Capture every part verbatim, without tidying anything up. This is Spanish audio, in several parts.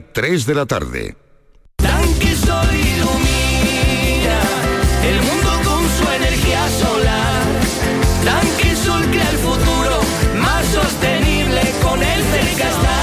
tres de la tarde. Dankesol ilumina el mundo con su energía solar. Dankesol crea el futuro más sostenible con el Cercastal.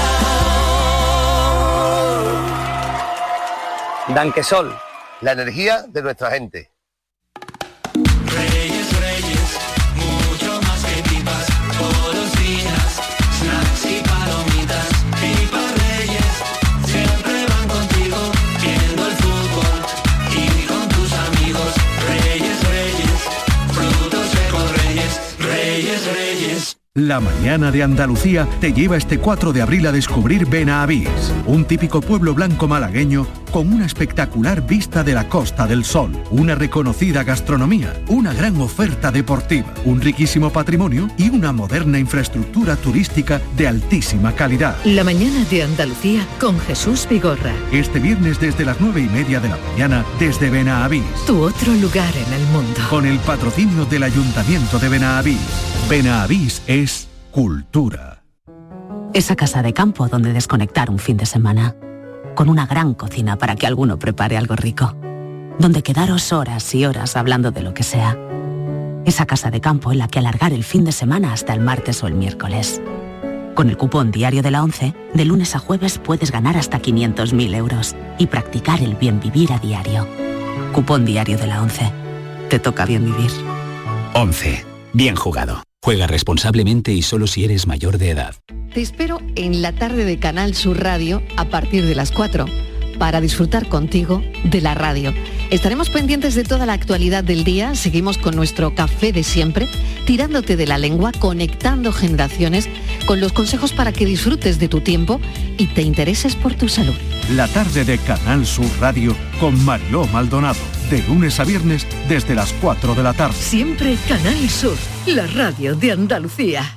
Dankesol, la energía de nuestra gente. Reyes, Reyes, mucho más que pipas, todos los días, snacks y palomitas. Pipas Reyes, siempre van contigo, viendo el fútbol y con tus amigos. Reyes, Reyes, frutos secos Reyes, Reyes, Reyes. La mañana de Andalucía te lleva este cuatro de abril a descubrir Benavís, un típico pueblo blanco malagueño con una espectacular vista de la Costa del Sol, una reconocida gastronomía, una gran oferta deportiva, un riquísimo patrimonio y una moderna infraestructura turística de altísima calidad. La mañana de Andalucía con Jesús Vigorra. Este viernes desde las nueve y media de la mañana desde Benavís. Tu otro lugar en el mundo. Con el patrocinio del Ayuntamiento de Benavís. Benavís es cultura. Esa casa de campo donde desconectar un fin de semana. Con una gran cocina para que alguno prepare algo rico. Donde quedaros horas y horas hablando de lo que sea. Esa casa de campo en la que alargar el fin de semana hasta el martes o el miércoles. Con el cupón diario de la ONCE, de lunes a jueves puedes ganar hasta quinientos mil euros y practicar el bien vivir a diario. Cupón diario de la ONCE. Te toca bien vivir. ONCE. Bien jugado. Juega responsablemente y solo si eres mayor de edad. Te espero en la tarde de Canal Sur Radio a partir de las cuatro para disfrutar contigo de la radio. Estaremos pendientes de toda la actualidad del día, seguimos con nuestro café de siempre, tirándote de la lengua, conectando generaciones con los consejos para que disfrutes de tu tiempo y te intereses por tu salud. La tarde de Canal Sur Radio con Mariló Maldonado, de lunes a viernes desde las cuatro de la tarde. Siempre Canal Sur, la radio de Andalucía.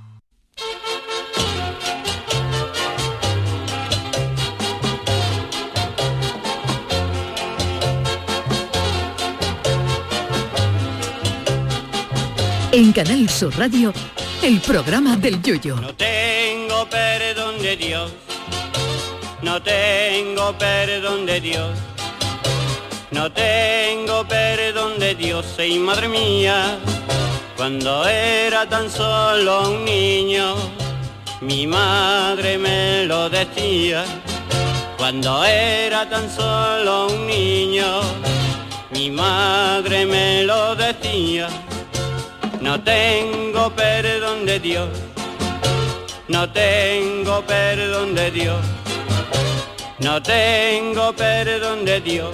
En Canal Sur Radio, el programa del Yoyo. No tengo perdón de Dios, no tengo perdón de Dios, no tengo perdón de Dios, y madre mía, cuando era tan solo un niño, mi madre me lo decía, cuando era tan solo un niño, mi madre me lo decía. No tengo perdón de Dios, no tengo perdón de Dios, no tengo perdón de Dios.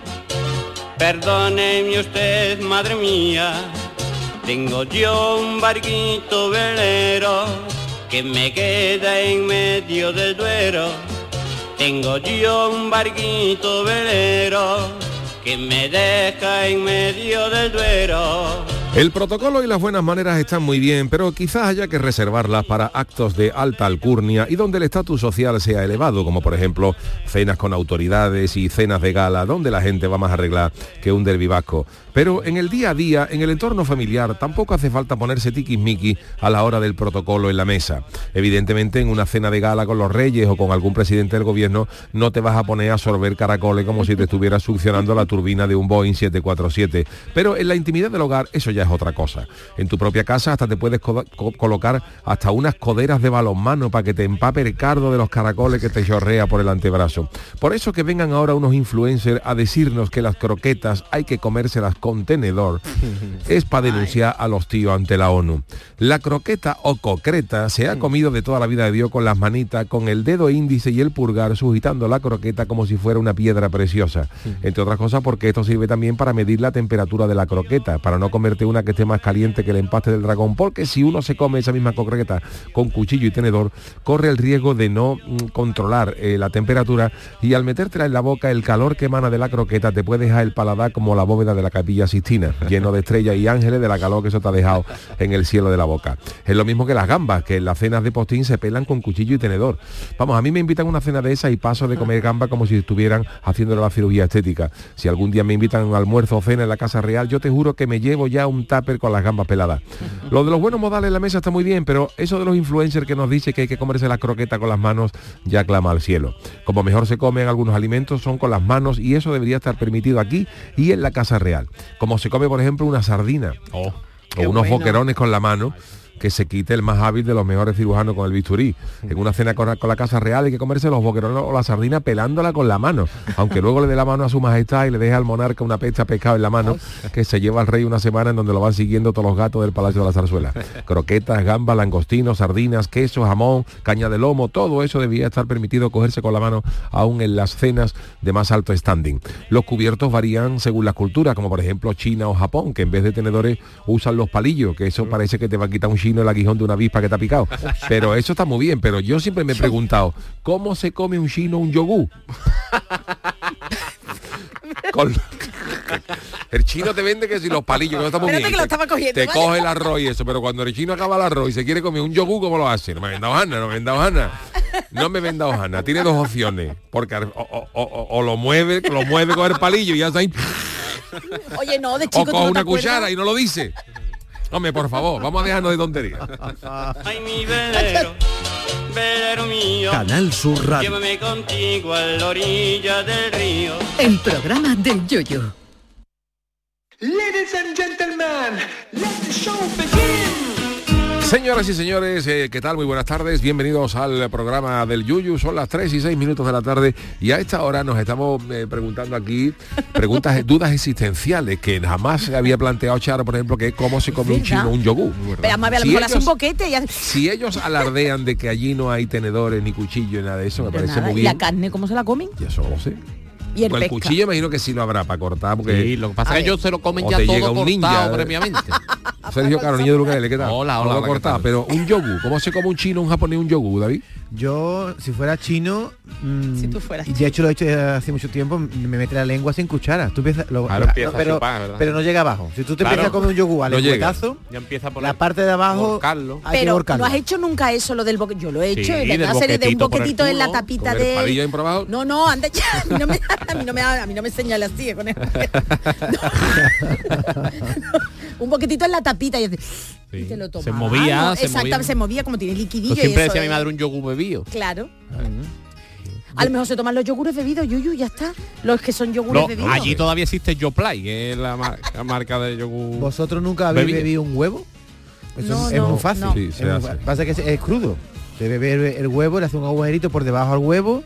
Perdóneme usted, madre mía, tengo yo un barquito velero que me queda en medio del Duero. Tengo yo un barquito velero que me deja en medio del Duero. El protocolo y las buenas maneras están muy bien, pero quizás haya que reservarlas para actos de alta alcurnia y donde el estatus social sea elevado, como por ejemplo cenas con autoridades y cenas de gala, donde la gente va más arreglada que un derbi vasco. Pero en el día a día, en el entorno familiar, tampoco hace falta ponerse tiquismiquis a la hora del protocolo en la mesa. Evidentemente, en una cena de gala con los reyes o con algún presidente del gobierno, no te vas a poner a sorber caracoles como si te estuvieras succionando la turbina de un Boeing siete cuatro siete. Pero en la intimidad del hogar, eso ya es otra cosa. En tu propia casa hasta te puedes co- co- colocar hasta unas coderas de balonmano para que te empape el cardo de los caracoles que te chorrea por el antebrazo. Por eso que vengan ahora unos influencers a decirnos que las croquetas hay que comérselas con tenedor, es para denunciar a los tíos ante la ONU. La croqueta o concreta se ha comido de toda la vida de Dios con las manitas, con el dedo índice y el pulgar sujetando la croqueta como si fuera una piedra preciosa. Entre otras cosas porque esto sirve también para medir la temperatura de la croqueta, para no comerte una que esté más caliente que el empaste del dragón, porque si uno se come esa misma croqueta con cuchillo y tenedor, corre el riesgo de no mm, controlar eh, la temperatura, y al metértela en la boca, el calor que emana de la croqueta te puede dejar el paladar como la bóveda de la Capilla Sixtina, lleno de estrellas y ángeles de la calor que eso te ha dejado en el cielo de la boca. Es lo mismo que las gambas, que en las cenas de postín se pelan con cuchillo y tenedor. Vamos, a mí me invitan a una cena de esa y paso de comer gamba como si estuvieran haciéndole la cirugía estética. Si algún día me invitan a un almuerzo o cena en la Casa Real, yo te juro que me llevo ya un un tupper con las gambas peladas. Lo de los buenos modales en la mesa está muy bien, pero eso de los influencers que nos dice que hay que comerse las croquetas con las manos ya clama al cielo. Como mejor se comen algunos alimentos son con las manos, y eso debería estar permitido aquí y en la Casa Real. Como se come, por ejemplo, una sardina oh, o unos bueno. boquerones con la mano, que se quite el más hábil de los mejores cirujanos con el bisturí. En una cena con la, con la Casa Real hay que comerse los boquerones o la sardina pelándola con la mano, aunque luego le dé la mano a su majestad y le deje al monarca una pesta de pescado en la mano, que se lleva al rey una semana en donde lo van siguiendo todos los gatos del Palacio de la Zarzuela. Croquetas, gambas, langostinos, sardinas, queso, jamón, caña de lomo, todo eso debía estar permitido cogerse con la mano aún en las cenas de más alto standing. Los cubiertos varían según las culturas, como por ejemplo China o Japón, que en vez de tenedores usan los palillos, que eso parece que te va a quitar un chino el aguijón de una avispa que te ha picado. Pero eso está muy bien, pero yo siempre me he preguntado, ¿cómo se come un chino un yogur? Con... El chino te vende que si los palillos, no está muy bien, que lo estaba cogiendo, te ¿vale? coge el arroz y eso, pero cuando el chino acaba el arroz y se quiere comer un yogur, ¿cómo lo hace? No me venda hojana, no me venda hojana. No me venda hojana. Tiene dos opciones, porque o, o, o, o lo mueve, lo mueve con el palillo y ya está ahí. Oye, no, de chico, o con una cuchara y no lo dice. Hombre, por favor, vamos a dejarnos de tonterías. Ay, mi velero, velero mío. Canal Sur Radio. Llévame contigo a la orilla del río. El programa del Yoyo. Ladies and gentlemen, let the show begin. Señoras y señores, eh, ¿qué tal? Muy buenas tardes, bienvenidos al programa del Yuyu. Son las tres y seis minutos de la tarde y a esta hora nos estamos eh, preguntando aquí preguntas, dudas existenciales que jamás se había planteado Charo, por ejemplo, que es cómo se come un chino un yogur. Pero a lo mejor le hace un boquete. Y... Si ellos alardean de que allí no hay tenedores, ni cuchillos, ni nada de eso, me parece nada. muy bien. ¿Y la carne cómo se la comen? Y eso lo sé. Y el, el pesca. cuchillo imagino que sí lo habrá para cortar, porque sí, lo que pasa es que ellos se lo comen ya todo cortado ninja, previamente. Sergio Caro, niño de Lucarele, ¿qué tal? Hola, hola, hola, cortado, pero un yogur, ¿cómo se come un chino, un japonés, un yogur, David? Yo, si fuera chino, mmm, si tú fueras y de hecho lo he hecho hace mucho tiempo, me mete la lengua sin cuchara. Tú empiezas, lo, claro, la, empieza no, pero, a chupar, ¿verdad? pero no llega abajo. Si tú te claro, empiezas a comer un yogur al no lengüetazo, ya empieza por la parte de abajo hay pero que no has hecho nunca eso, lo del boquetito. Yo lo he hecho, sí, de una serie de un boquetito en la tapita con de... el palillo ahí por abajo. No, no, anda ya. A mí no me, a mí no me, a mí no me señala así con el... no. Un boquetito en la tapita y, hace, sí. y te lo tomas. Se movía, no, se exactamente, movía. se movía como tiene liquidillo. Yo siempre y eso, decía a eh. mi madre un yogur bebido. Claro. Uh-huh. A lo mejor se toman los yogures bebidos, Yuyu, ya está. Los que son yogures No, bebidos. allí todavía existe Yoplait, que es la, mar la marca de yogur. ¿Vosotros nunca habéis bebido, bebido un huevo? Eso no, es, es no, muy fácil. No. Sí, se es hace. muy, pasa que es, es crudo. Se bebe el, el huevo, le hace un agujerito por debajo al huevo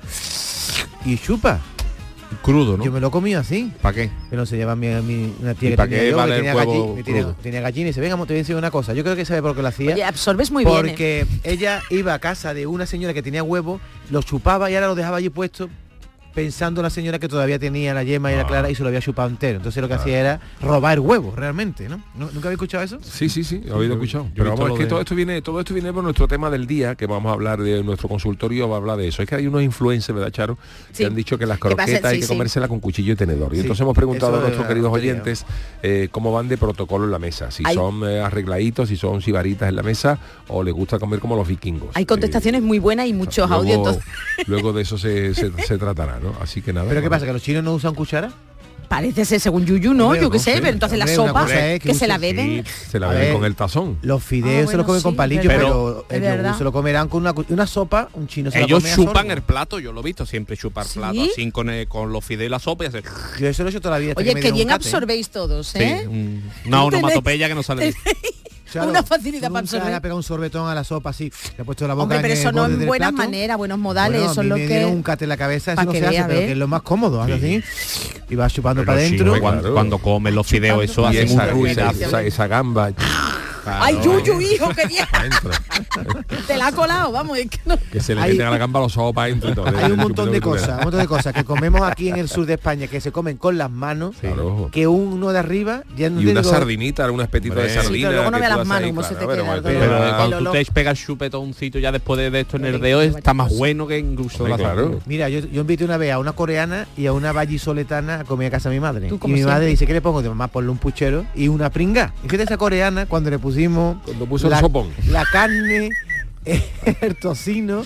y chupa. Crudo, ¿no? Yo me lo comí así. ¿Para qué? Que no se lleva mi, mi, una tía ¿Y que para tenía qué yo, vale que tenía, el huevo galli- que tenía, crudo? tenía gallina y dice, venga, te voy a decir una cosa. Yo creo que sabe por qué lo hacía. Oye, absorbes muy bien. Porque ¿eh? ella iba a casa de una señora que tenía huevo, lo chupaba y ahora lo dejaba allí puesto, pensando la señora que todavía tenía la yema y la clara y se lo había chupado entero. Entonces lo que hacía era robar huevos, realmente, ¿no? ¿No? ¿Nunca habéis escuchado eso? Sí, sí, sí, he oído escuchado. Yo he Pero visto vamos, lo es que de- todo esto viene, todo esto viene por nuestro tema del día, que vamos a hablar de nuestro consultorio, va a hablar de eso. Es que hay unos influencers, ¿verdad, Charo? Sí. Que han dicho que las ¿Qué pasa? croquetas hay Sí, que sí. comérselas con cuchillo y tenedor. Y Sí, entonces hemos preguntado eso a nuestros es queridos tontería. oyentes eh, cómo van de protocolo en la mesa. Si Hay- son eh, arregladitos, si son sibaritas en la mesa, o les gusta comer como los vikingos. Hay contestaciones Eh, muy buenas y muchos luego, audios. Entonces, luego de eso se, se, se tratará, ¿no? Así que nada. ¿Pero qué bueno. pasa? ¿Que los chinos no usan cuchara? parece ser según Yuyu, ¿no? Hombre, Yo qué no sé, sé. pero entonces la Hombre, una sopa cosa es que, que se la use- beben. Se la A beben ver, con el tazón. Los fideos Ah, se los bueno, comen sí, con palillo, verdad. pero Es el yogur verdad. se lo comerán con una, cu- una sopa, un chino se la Ellos come a chupan sorbo. el plato, yo lo he visto, siempre chupar ¿Sí? plato así con, el- con los fideos y la sopa y hacer... Yo eso lo he hecho toda la vida. hasta Oye, me qué dieron bien un cate, ¿eh? absorbéis todos, ¿eh? Sí, un- una onomatopeya que no sale de... Claro, Una facilidad tú para nunca absorber. le has pegado un sorbetón a la sopa así, le ha puesto la boca Hombre, pero en eso el no borde es del buenas plato. maneras, buenos modales, Bueno, eso a es mí lo me que... dieron un cate en la cabeza, Pa' eso no que se hace, vea, pero ¿ves? que es lo más cómodo, haces así, y vas chupando Pero para sí, adentro. ¿no? cuando, cuando comen los fideos, eso Y hace esa, mucho esa, ruido. esa, esa gamba. ¡Ay, Yuyu, hijo, qué bien! Adentro. Te la ha colado, vamos, es que no... Que se le Hay- meten a la gamba los ojos para adentro y todo. Hay un montón de cosas, un montón de cosas que comemos aquí en el sur de España que se comen con las manos, Claro. que uno de arriba ya no Y te una digo- sardinita, un espetito de Hombre. Sí, sardina. pero luego no que vea tú las haces manos ahí, cómo se te claro, queda pero el bueno, dolor. Pero El cuando tú olor. te pegas el chupetoncito ya después de, de esto en el Hombre, dedo, qué está más cosa. bueno que incluso Hombre, la claro. sardina. Mira, yo, yo invité una vez a una coreana y a una vallisoletana a comer a casa de mi madre. Tú, Y como mi siempre. madre dice, ¿qué le pongo? De mamá, ponle un puchero y una pringa. Y fíjate esa coreana cuando le pusimos Cuando puso la, el sopón. la carne, el tocino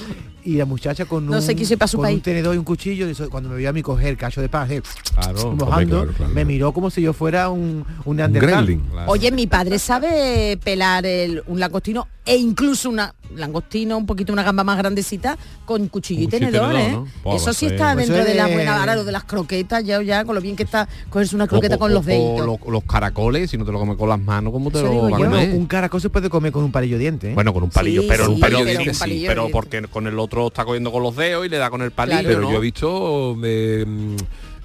y la muchacha con, No un, se quiso ir pa' su con país. un tenedor y un cuchillo, y eso, cuando me vio a mí coger cacho de pan, eh, Claro, mojando, claro, claro. me miró como si yo fuera un, un Un neandertal. gremlin. Claro. Oye, mi padre sabe pelar el, un langostino e incluso una langostino, un poquito una gamba más grandecita con cuchillo y Cuchillo y tenedor, tenedor, ¿eh? ¿no? Pues Eso sí eso está es- dentro eso de la es- buena. Ahora lo de las croquetas, ya, ya, con lo bien que está cogerse una croqueta O- con o- los deditos. o los, los caracoles, si no te lo comes con las manos, ¿cómo te Eso lo digo vas a yo. Bueno, comer? un caracol se puede comer con un palillo de dientes, ¿eh? Bueno, con un palillo, Sí, pero sí, un palillo pero de con dientes sí, palillo de pero dientes. porque con el otro está cogiendo con los dedos y le da con el palillo, Claro. Pero ¿no? yo he visto eh, mm,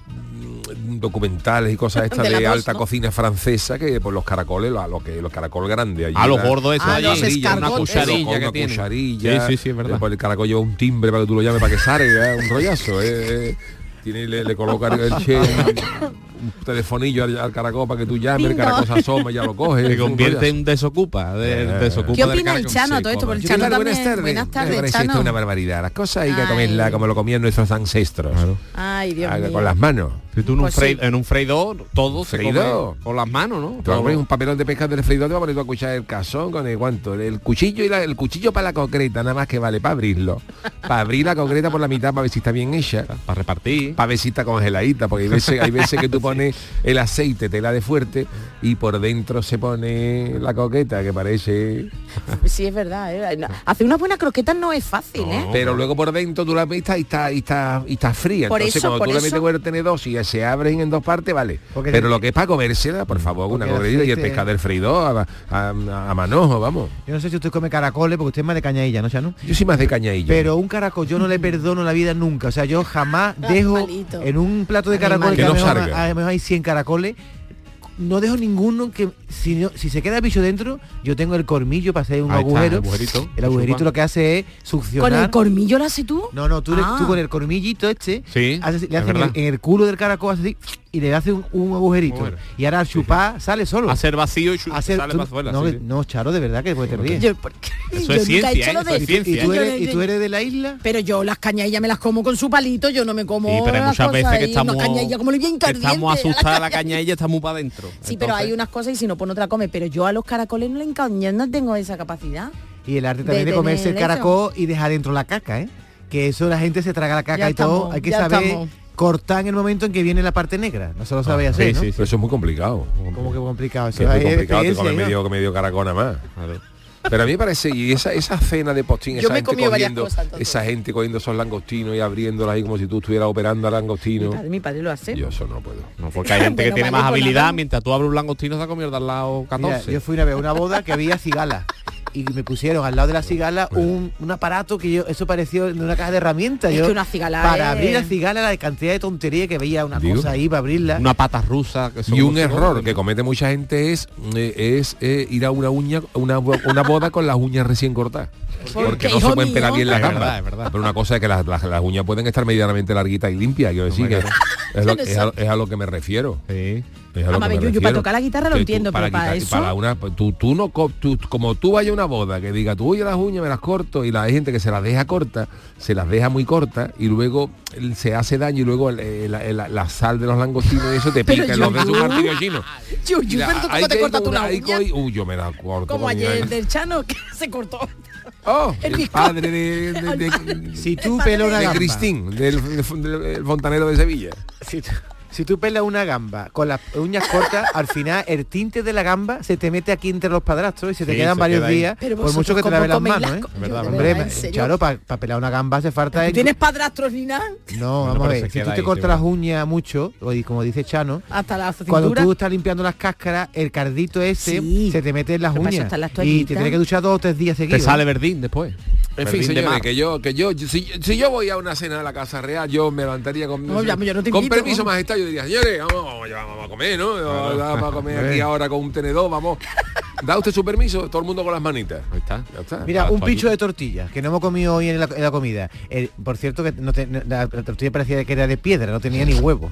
documentales y cosas estas De de, la dos, alta ¿no? cocina francesa que pues los caracoles, lo, a lo que los caracoles grandes allí A los dan- gordos esos Ah, allí, los una escargots, cucharilla con que una tiene. cucharilla. Sí, sí, sí, es verdad. Después el caracol lleva un timbre para que tú lo llames para que salga, un rollazo. eh, eh. Tiene, le, le coloca el che un, un telefonillo al, al caracol para que tú llames, el Bingo. caracol se asoma y ya lo coge. Se es un convierte rollazo. en un desocupa, de, Eh. desocupa ¿Qué del opina el caracol. Chano a Sí, todo esto? Porque el ¿qué Chano tal? también. Buenas tardes. Buenas Me tardes, parece esto Chano. una barbaridad. Las cosas hay que Ay. comerlas como lo comían nuestros ancestros. Ay, Dios Ah, mío. con las manos. Si tú en un, Pues frei- sí. en un freidor, todo se Freidor. come con las manos, ¿no? Tú abres Todo. un papelón de pescado del freidor, te va a poner tú a escuchar el cazón con el guanto, el cuchillo y la, el cuchillo para la concreta, nada más que vale para abrirlo. Para abrir la concreta por la mitad para ver si está bien hecha. Para repartir. Para ver si está congeladita, porque hay veces, hay veces que tú pones el aceite, tela de fuerte, y por dentro se pone la coqueta, que parece... Sí, es verdad. ¿eh? No, hacer unas buenas croquetas no es fácil, ¿eh? Pero luego por dentro tú la ves y está, y está, y está, y está fría. Por Entonces eso, cuando por tú la eso- metes con el tenedor y se abren en dos partes, vale. Porque Pero el- lo que es para comérsela, por favor, una porque el coquetita y el aceite- pescado del freidor a, a, a manojo, vamos. Yo no sé si usted come caracoles, porque usted es más de cañadilla, ¿no, Chano? Yo soy más de cañadilla. Pero un caracol yo no le perdono la vida nunca. O sea, yo jamás dejo Animalito. en un plato de Animal. caracoles Que que, no a, lo mejor, salga. a lo mejor hay cien caracoles. No dejo ninguno que si, no- si se queda el bicho dentro, yo tengo el cormillo para hacer un Ahí está, agujero. el agujerito. El agujerito lo que hace es succionar. ¿Con el colmillo lo haces tú? No, no, tú, le- Ah. tú con el colmillito este, Sí, haces- le es haces en el, verdad. en el culo del caracol haces así, y le hace un, un agujerito. Agujero. Y ahora al chupar sale solo. Hacer vacío y chu- Hacer- sale tú- para afuera. no, sí, sí. no, Charo, de verdad que después te ríes. Yo, porque Eso yo es nunca he ciencia, hecho ¿eh? lo Eso de- es ciencia, ¿Y tú, yo- eres, yo- ¿Y tú eres de la isla? Pero yo las cañadillas me las como con su palito, yo no me como Sí, pero hay las muchas cosas veces que ahí, estamos, una cañadilla como bien que caliente, estamos la asustadas, la caña- cañadilla está muy para adentro. Sí, pero hay unas cosas y si no, pues no te la come. Pero yo a los caracoles no le encaño, no tengo esa capacidad. Y el arte de también de, comerse el tener eso. caracol y dejar dentro la caca, ¿eh? Que eso la gente se traga la caca Ya y todo. estamos, Hay que ya saber estamos. cortar en el momento en que viene la parte negra. No se lo sabe Ah, hacer, sí, ¿no? sí, Pero eso es muy complicado. Como que complicado. Eso Que es muy hay complicado, te experiencia, comes ¿no? medio, medio caracol nada más. Pero a mí me parece, y esa, esa cena de postín, Yo esa me he gente comido varias cogiendo, cosas, entonces. esa gente cogiendo esos langostinos y abriéndolos ahí como si tú estuvieras operando a Mi langostino. padre, mi padre lo hace. Yo eso no puedo. No, porque hay gente que Bueno, tiene vale, más pues habilidad, nada. mientras tú abres un langostino se ha comido de al lado Mira, catorce. yo fui una vez a una boda que había cigala y me pusieron al lado de la cigala un, un aparato que yo eso pareció de una caja de herramientas. Es Yo, que una cigala para es- abrir la cigala la cantidad de tontería que veía una Digo. cosa ahí para abrirla. Una pata rusa. Que son Y un como si error fuera- que comete mucha gente es, eh, es eh, ir a una uña, una, bo- una boda con las uñas recién cortadas. ¿Por Porque qué, no se hijo pueden pelar mío? bien la Es gamba. verdad, es verdad. Pero una cosa es que las, las- las uñas pueden estar medianamente larguitas y limpias, quiero decir que es, lo- es a, es a lo que me refiero. Sí. Es a lo Ama, que me Yuyu, refiero. para tocar la guitarra lo Que tú- entiendo, pero para quitar- eso- para una, pues, tú, tú no co- tú- como tú vayas a una boda que diga tú oye las uñas me las corto y la hay gente que se las deja cortas, se las deja muy cortas y luego el- se hace daño y luego el- el- la, la- la sal de los langostinos y eso te Pero pica en los Yuyu. dedos de un martillo chino. Yuyu, Y la- pero tú hay cómo te que cortas tú una- una hay uña. que- Uy, yo me la corto. Como con mi ayer alma. del Chano que se cortó. Oh, el el, bizcocho. padre de, de, de- Si tú padre pelas una de gamba, Cristín, del, del- del fontanero de Sevilla. si, tú- si tú pelas una gamba con las uñas cortas, al final el tinte de la gamba se te mete aquí entre los padrastros y se te Sí, quedan se varios queda ahí. días, Pero por mucho vosotros, que te ¿cómo laves las coméis manos, las ¿eh? co- yo, verdad, de Hombre, verdad, en serio. claro, para pelar una gamba hace falta... ¿Tú el- tienes padrastros ni nada? No, Bueno, vamos a pero ver, se si tú queda te ahí, cortas sí, las verdad. uñas mucho, y como dice Chano, Hasta la cintura. cuando tú estás limpiando las cáscaras, el cardito ese Sí. se te mete en las Pero para eso uñas están las y te toallitas. tienes que duchar dos o tres días Te seguidos. sale verdín después. En fin, Verdín de señores, mar. que yo, que yo, si, si yo voy a una cena de la Casa Real, yo me levantaría con, No, ya, yo no te con invito, permiso, vamos. majestad, yo diría, señores, vamos, vamos, ya vamos a comer, ¿no? Vamos a comer aquí hombre. ahora con un tenedor, vamos. ¿Da usted su permiso? Todo el mundo con las manitas. Ahí está. Ya está. Mira, Ah, un toallita. picho de tortilla, que no hemos comido hoy en la, en la comida. El- por cierto, que no te- no- la, la tortilla parecía que era de piedra, no tenía ni huevo.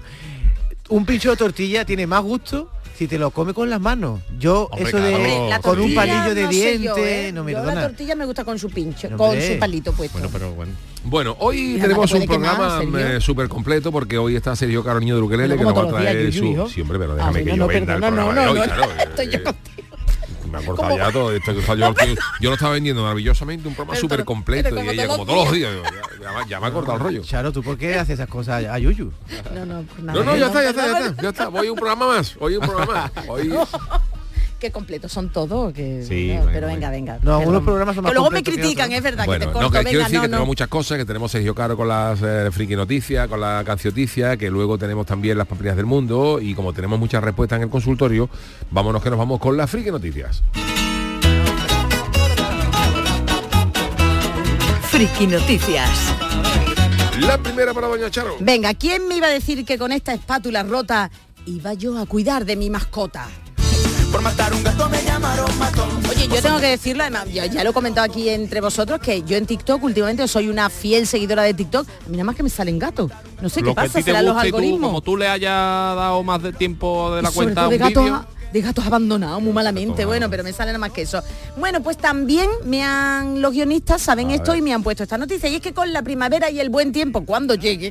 Un pincho de tortilla tiene más gusto si te lo come con las manos. Yo, Hombre, eso claro. de Hombre, la con un tortilla, palillo de no sé diente, yo, ¿eh? no me Yo la perdona. tortilla me gusta con su pincho, No, con hombre. su palito puesto. Bueno, pero bueno. Bueno, hoy Y tenemos además un te puede quemar, programa Sergio. eh, súper completo porque hoy está Sergio Carolina de Ukelele Pero que como nos va a todos los días, traer Yuyu, su... hijo. Sí, hombre, pero Ah, déjame sí, que no, yo no, venda el perdona, programa no, de no, hoy, no, claro. estoy yo eh, contigo. me ha cortado ya todo esto. Yo, yo, yo lo estaba vendiendo maravillosamente, un programa súper completo. Y ella, como todos los días, yo, ya, ya, ya me ha cortado el rollo. Charo, ¿tú por qué haces esas cosas a Yuyu? No, no, pues nada. No, no, ya está, ya está, ya está. Ya está. Voy a un programa más. Hoy un programa más. Hoy... Qué completos son todos, que sí, no, bueno, pero bueno. venga, venga. No, algunos programas son más que luego me completos critican, que es verdad, bueno, que te no, corto, que venga, quiero decir no, que no. tenemos muchas cosas, que tenemos Sergio Caro con las eh, friki noticias, con la cancioticia, que luego tenemos también las pamplinas del mundo, y como tenemos muchas respuestas en el consultorio, vámonos que nos vamos con las friki noticias. Friki noticias. La primera para doña Charo. Venga, ¿quién me iba a decir que con esta espátula rota iba yo a cuidar de mi mascota? Por matar un gato me llamaron matón. Oye, yo tengo que decirlo, además, ya, ya lo he comentado aquí entre vosotros, que yo en TikTok últimamente soy una fiel seguidora de TikTok. A mí nada más que me salen gatos. No sé Lo qué pasa, que a ti te serán los guste y tú, algoritmos. como tú le hayas dado más de tiempo de la Y sobre cuenta todo a un de gatos, vídeo, a- de gatos abandonados muy malamente, bueno, pero me sale nada más que eso. Bueno, pues también me han, los guionistas saben A esto ver. y me han puesto esta noticia, y es que con la primavera y el buen tiempo, cuando llegue,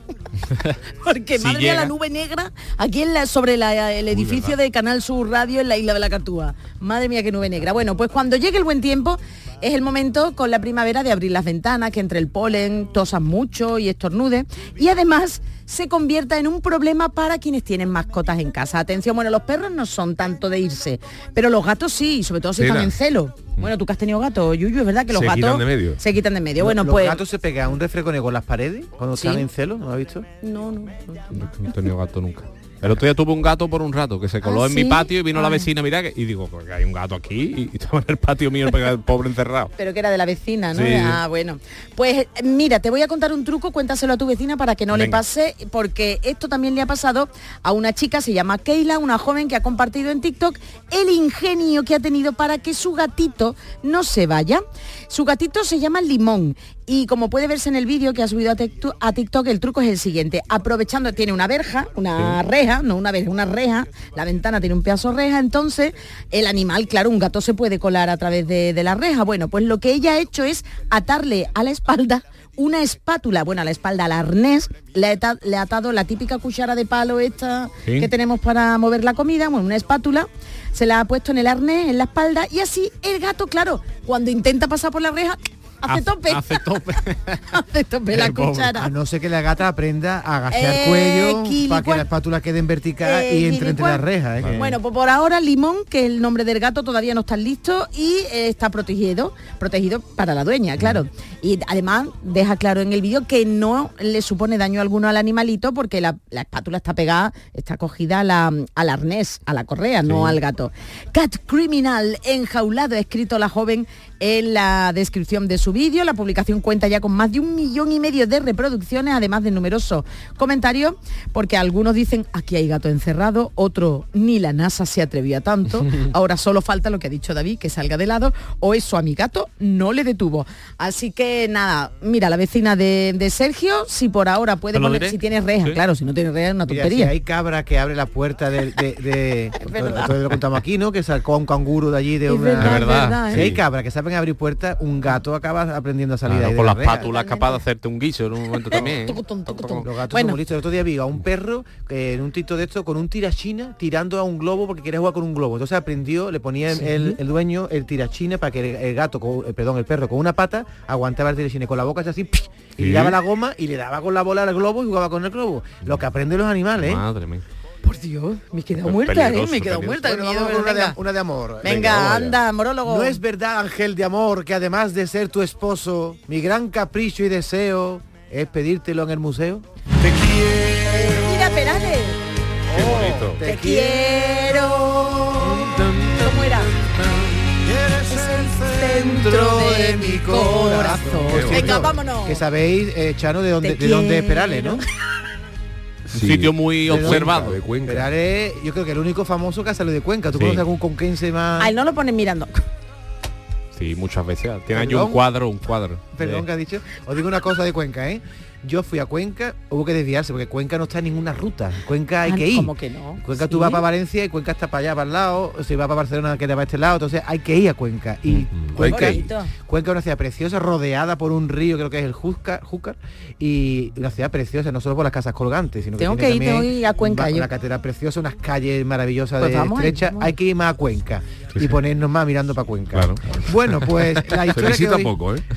porque Si madre mía, llega. la nube negra, aquí en la, sobre la- el edificio de Canal Sur Radio en la isla de la Cartúa. Madre mía, qué nube negra. Bueno, pues cuando llegue el buen tiempo, es el momento con la primavera de abrir las ventanas, que entre el polen tosas mucho y estornude, y además se convierta en un problema para quienes tienen mascotas en casa. Atención, bueno, los perros no son tanto de irse, pero los gatos sí, y sobre todo si Mira. están en celo. Bueno, tú que has tenido gato, Yuyu, es verdad que los Se gatos quitan de medio. se quitan de medio. Los- Bueno, los pues gatos se pegan un refresco con las paredes cuando Sí. están en celo, ¿no lo has visto? no, no. no he tenido gato nunca. El otro día tuve un gato por un rato que se coló ¿Ah, en sí? mi patio y vino la Ay. vecina, mira, que- y digo, porque hay un gato aquí y, y estaba en el patio mío el pobre encerrado. Pero que era de la vecina, ¿no? Sí, sí. Ah, bueno. Pues eh, mira, te voy a contar un truco, cuéntaselo a tu vecina para que no le Venga. pase, porque esto también le ha pasado a una chica, se llama Keila, una joven que ha compartido en TikTok el ingenio que ha tenido para que su gatito no se vaya. Su gatito se llama Limón, y como puede verse en el vídeo que ha subido a TikTok, a TikTok, el truco es el siguiente: aprovechando, tiene una verja, una reja, no una verja, una reja, la ventana tiene un pedazo de reja, entonces el animal, claro, un gato se puede colar a través de, de la reja. Bueno, pues lo que ella ha hecho es atarle a la espalda una espátula, bueno, a la espalda, al arnés, le ha, ata- le ha atado la típica cuchara de palo esta Sí. que tenemos para mover la comida, bueno, una espátula, se la ha puesto en el arnés, en la espalda, y así el gato, claro, cuando intenta pasar por la reja, hace tope, Hace tope. hace tope la El pobre. cuchara. A no ser que la gata aprenda a agachar Eh, cuello Kili, para que cual- la espátula quede en vertical Eh, y entre Kili, entre cual- las rejas. ¿eh? Que- Bueno, pues por ahora Limón, que es el nombre del gato, todavía no está listo y eh, está protegido, protegido para la dueña, claro. Y además deja claro en el vídeo que no le supone daño alguno al animalito porque la, la espátula está pegada, está cogida a la- al arnés, a la correa, no al gato. Cat Criminal, enjaulado, ha escrito la joven en la descripción de su vídeo. La publicación cuenta ya con más de un millón y medio de reproducciones, además de numerosos comentarios, porque algunos dicen, aquí hay gato encerrado, otro, ni la NASA se atrevió a tanto, ahora solo falta lo que ha dicho David, que salga de lado, o eso a mi gato no le detuvo. Así que nada, mira, la vecina de, de Sergio, si por ahora puede ¿Te lo poner, diré? si tiene reja, Sí. claro, si no tiene reja es una Mira, tontería. si hay cabra que abre la puerta de... de, de verdad. todo lo contamos aquí, ¿no? Que sacó un canguro de allí de Es una... verdad, De verdad. es verdad, Si ¿eh? hay cabra que saben abrir puertas, un gato acaba aprendiendo a salir Claro, ahí de con la las reja. pátulas capaz de hacerte un guiso en un momento también. ¿eh? Tucutum, tucutum. Los gatos Bueno. son muy listos. El otro día vi a un perro eh, en un tito de esto con un tirachina tirando a un globo porque quería jugar con un globo. Entonces aprendió, le ponía el- el, el dueño el tirachina para que el, el gato, con- eh, perdón, el perro con una pata aguantaba el tirachina y con la boca así, ¡psh! y le Sí. daba la goma y le daba con la bola al globo y jugaba con el globo. Lo que aprenden los animales, ¿eh? Madre mía. Por Dios, me he quedado Es muerta, ¿eh? peligroso, Me he quedado peligroso. muerta. Bueno, qué miedo, vamos con una de, venga. una de amor. Venga, vamos allá. anda, morólogo. No es verdad, ángel de amor, que además de ser tu esposo, mi gran capricho y deseo es pedírtelo en el museo. Te quiero. Mira, Perales. Qué bonito. Te quiero. ¿Cómo era? Eres el Dentro de mi corazón. Qué Venga, bonito. vámonos. Que sabéis, eh, Chano, de dónde, Te de dónde es quiero. Perales, ¿no? Un sitio muy De Cuenca, observado. De Cuenca. Perales, yo creo que el único famoso que ha salido de Cuenca. ¿Tú Sí. conoces algún conquense más? A él no lo ponen mirando. Sí, muchas veces. Tiene allí Perdón. un cuadro, un cuadro. Perdón, Sí. que ha dicho. Os digo una cosa de Cuenca, ¿eh? Yo fui a Cuenca, hubo que desviarse porque Cuenca no está en ninguna ruta. Cuenca hay Ah, que ir. ¿cómo que no? Cuenca ¿Sí? tú vas para Valencia y Cuenca está para allá, para el lado. O si vas para Barcelona, queda para este lado. Entonces hay que ir a Cuenca. Y Mm, Cuenca, hay que ir. Cuenca es una ciudad preciosa, rodeada por un río, creo que es el Júcar, Júcar, y una ciudad preciosa, no solo por las casas colgantes, sino que Tengo tiene que ir, también tengo que ir a Cuenca, va- yo. una catedral preciosa, unas calles maravillosas Pues de vamos ahí, estrechas. vamos ahí. Hay que ir más a Cuenca Sí, y sí. ponernos más mirando para Cuenca. Claro. Bueno, pues la Se historia visita que hoy- poco, ¿eh?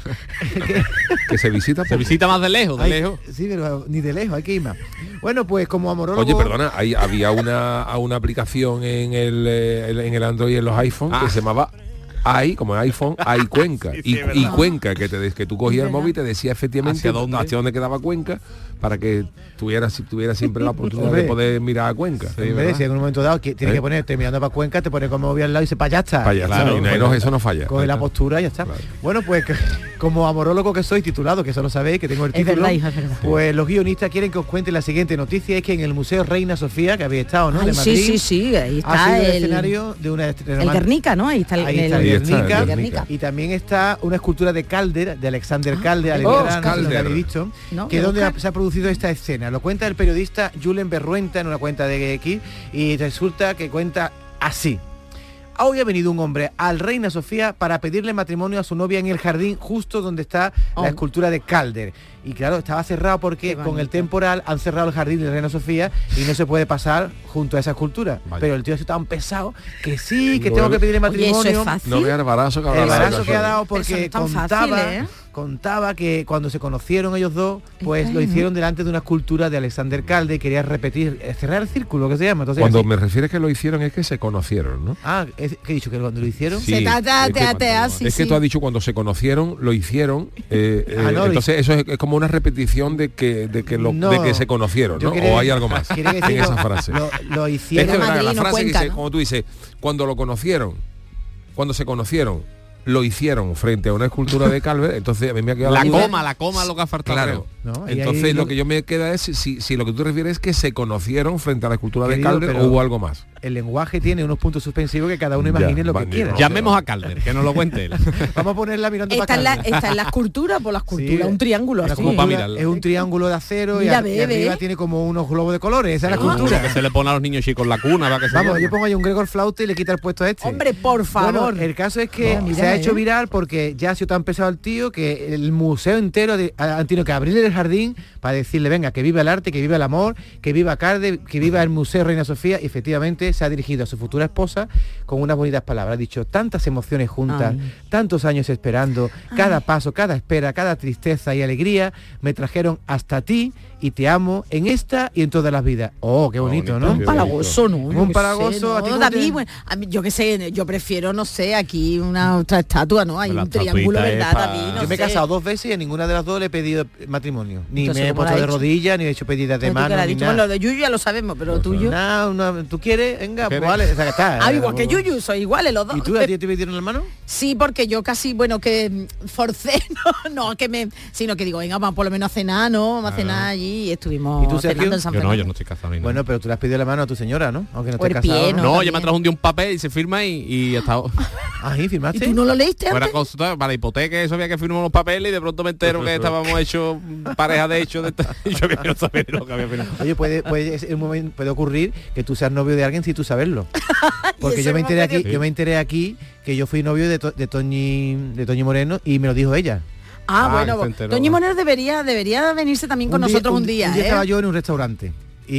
que se visita poco. Se visita más de lejos, de Ay, lejos. sí, pero ni de lejos, hay que ir más. Bueno, pues como amorólogo... Oye, perdona, hay, había una, una aplicación en el, eh, en el Android y en los iPhone Ah. que se llamaba Hay, como en iPhone, Hay Cuenca. Sí, sí, y, es verdad. y Cuenca, que, te, que tú cogías el móvil y te decía efectivamente ¿Hacia dónde? hacia dónde quedaba Cuenca, para que tuviera, si tuviera siempre la oportunidad Hombre. de poder mirar a Cuenca. Hombre, si en un momento dado que tienes ¿Eh? que poner terminando para Cuenca, te pone como móvil al lado y dice, para allá está. Para allá está, Claro, y no, pues, no, eso no falla. Coge la postura y ya está. Claro. Bueno, pues que- como amorólogo que soy titulado, que eso lo sabéis, que tengo el Es título, verdad, hijo, es verdad. pues los guionistas quieren que os cuente la siguiente noticia, es que en el Museo Reina Sofía, que habéis estado, ¿no? Ay, de sí, Madrid, sí, sí, ahí ha está sido el el, escenario de una est- el Guernica, ¿no? Ahí está el, Ahí está el- el Ahí está, el Guernica. Guernica. Y también está una escultura de Calder, de Alexander Calder, Ah, alemán, oh, no sé si Calder. la habéis visto, No, que voy a donde buscar. se ha producido esta escena. Lo cuenta el periodista Julen Berruenta en una cuenta de X y resulta que cuenta así. Hoy ha venido un hombre al Reina Sofía para pedirle matrimonio a su novia en el jardín justo donde está Oh. la escultura de Calder. Y claro, estaba cerrado porque Qué con el bonito. temporal han cerrado el jardín de Reina Sofía y no se puede pasar junto a esa escultura. Vaya. Pero el tío ha sido tan pesado que sí, que No, tengo que pedirle Oye, eso matrimonio. es fácil. No vea el barazo que habrá El dado embarazo la que ha persona. dado Pero eso no porque es tan contaba, fácil, ¿eh? contaba que cuando se conocieron ellos dos, pues Ay, lo ¿no? hicieron delante de una escultura de Alexander Calde y quería repetir, eh, cerrar el círculo, que se llama. Entonces, Cuando así- me refieres que lo hicieron es que se conocieron, ¿no? Ah, es- ¿qué he dicho? ¿Que cuando lo hicieron? Sí, Se trata es de que- atear, sí, es que sí. tú has dicho cuando se conocieron, lo hicieron, eh, eh, Ah, no, lo entonces eso es, es como una repetición de que de que lo, No. de que se conocieron, Yo ¿no? quería- o hay algo más quería en decir, esa lo- frase. Lo, lo Es hicieron... que verá, Madrid la no frase cuenta, que dice, ¿no? como tú dices, cuando lo conocieron, cuando se conocieron, lo hicieron frente a una escultura de Calvert, entonces a mí me ha quedado La duda. coma, la coma lo que ha faltado. Claro. creo. No, y Entonces ahí lo lo- que yo me queda es si, si lo que tú refieres es que se conocieron frente a la escultura de Querido, Calvert o pero- hubo algo más. El lenguaje tiene unos puntos suspensivos que cada uno Ya, imagine lo que vale, quiera. no. Llamemos a Calder, que nos lo cuente él. Vamos a ponerla mirando Está para en, la, Calder. está en la escultura, por la escultura, Sí, un triángulo una así. como para escultura mirarlo. es un triángulo de acero y, Mira, ar- y ve, ve. arriba tiene como unos globos de colores. Esa es la Seguro escultura. que se le pone a los niños chicos la cuna, va que se Vamos, llama. yo pongo ahí un Gregor Flauta y le quita el puesto a este. Hombre, por favor. Bueno, el caso es que No, mira, se ha hecho eh. viral porque ya ha sido tan pesado el tío que el museo entero de- han tenido que abrirle el jardín para decirle, venga, que viva el arte, que viva el amor, que viva Calde, que viva el Museo Reina Sofía. Y efectivamente se ha dirigido a su futura esposa con unas bonitas palabras. Ha dicho, tantas emociones juntas, Ay. tantos años esperando, cada paso, cada espera, cada tristeza y alegría me trajeron hasta ti y te amo en esta y en todas las vidas. Oh, qué bonito, bonito, ¿no? Un palagoso, ¿no? Yo Un qué palagoso, sé, ¿no? ¿a ti cómo David, te- bueno, a mí, yo qué sé, yo prefiero, no sé, aquí una otra estatua, ¿no? Hay La un triángulo, estatuita es ¿verdad, pa- David? No Yo me he sé. casado dos veces y a ninguna de las dos le he pedido matrimonio. Ni Entonces, me he ¿cómo lo puesto has de hecho? rodillas, ni he hecho pedidas de ¿Tú qué le mano, has ni dicho? nada. Bueno, lo de Yuyu ya lo sabemos, pero lo tuyo... Nada, una- ¿tú quieres? Venga, pues ¿Quieres? vale. O sea, que está, Ah, eh, igual que tampoco- Yuyu, soy iguales los dos. ¿Y tú a ti te pidieron la mano? Sí, porque yo casi, bueno, que mm, forcé, no, no, que me, sino que digo, venga, vamos por lo menos a cenar, ¿no? Vamos a cenar allí y estuvimos ¿Y tú, Sergio? cenando en San Yo no, Fernando. yo no estoy casado ni nada. Bueno, pero tú le has pedido la mano a tu señora, ¿no? Aunque no O el estés casado. pie, ¿no? No, también. yo me trajo un día un papel y se firma y, y ya está. Ah, ¿y firmaste? ¿Y tú no lo leíste Fuera antes? cosa, para la hipoteca, eso había que firmar unos papeles y de pronto me entero que estábamos hechos pareja de hecho de esta- y yo había no sabía ni lo que había firmado. Oye, puede, puede, es un momento, puede ocurrir que tú seas novio de alguien sin tú saberlo. Porque eso yo me cómo enteré puede aquí, yo me enteré aquí que yo fui novio de, To- de Toñi de Toñi Moreno y me lo dijo ella. Ah, Ah, bueno, se enteró. Toñi Monero debería, debería venirse también con nosotros un día, Un día ¿eh? estaba yo en un restaurante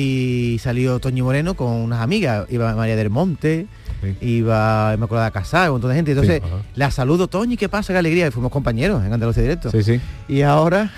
y salió Toñi Moreno con unas amigas, iba María del Monte, Sí. iba me acuerdo de Casada, un montón de gente. Entonces, Sí, ajá. la saludo, Toñi, ¿qué pasa? Qué alegría. Y fuimos compañeros en Andalucía Directo. Sí, sí. Y ahora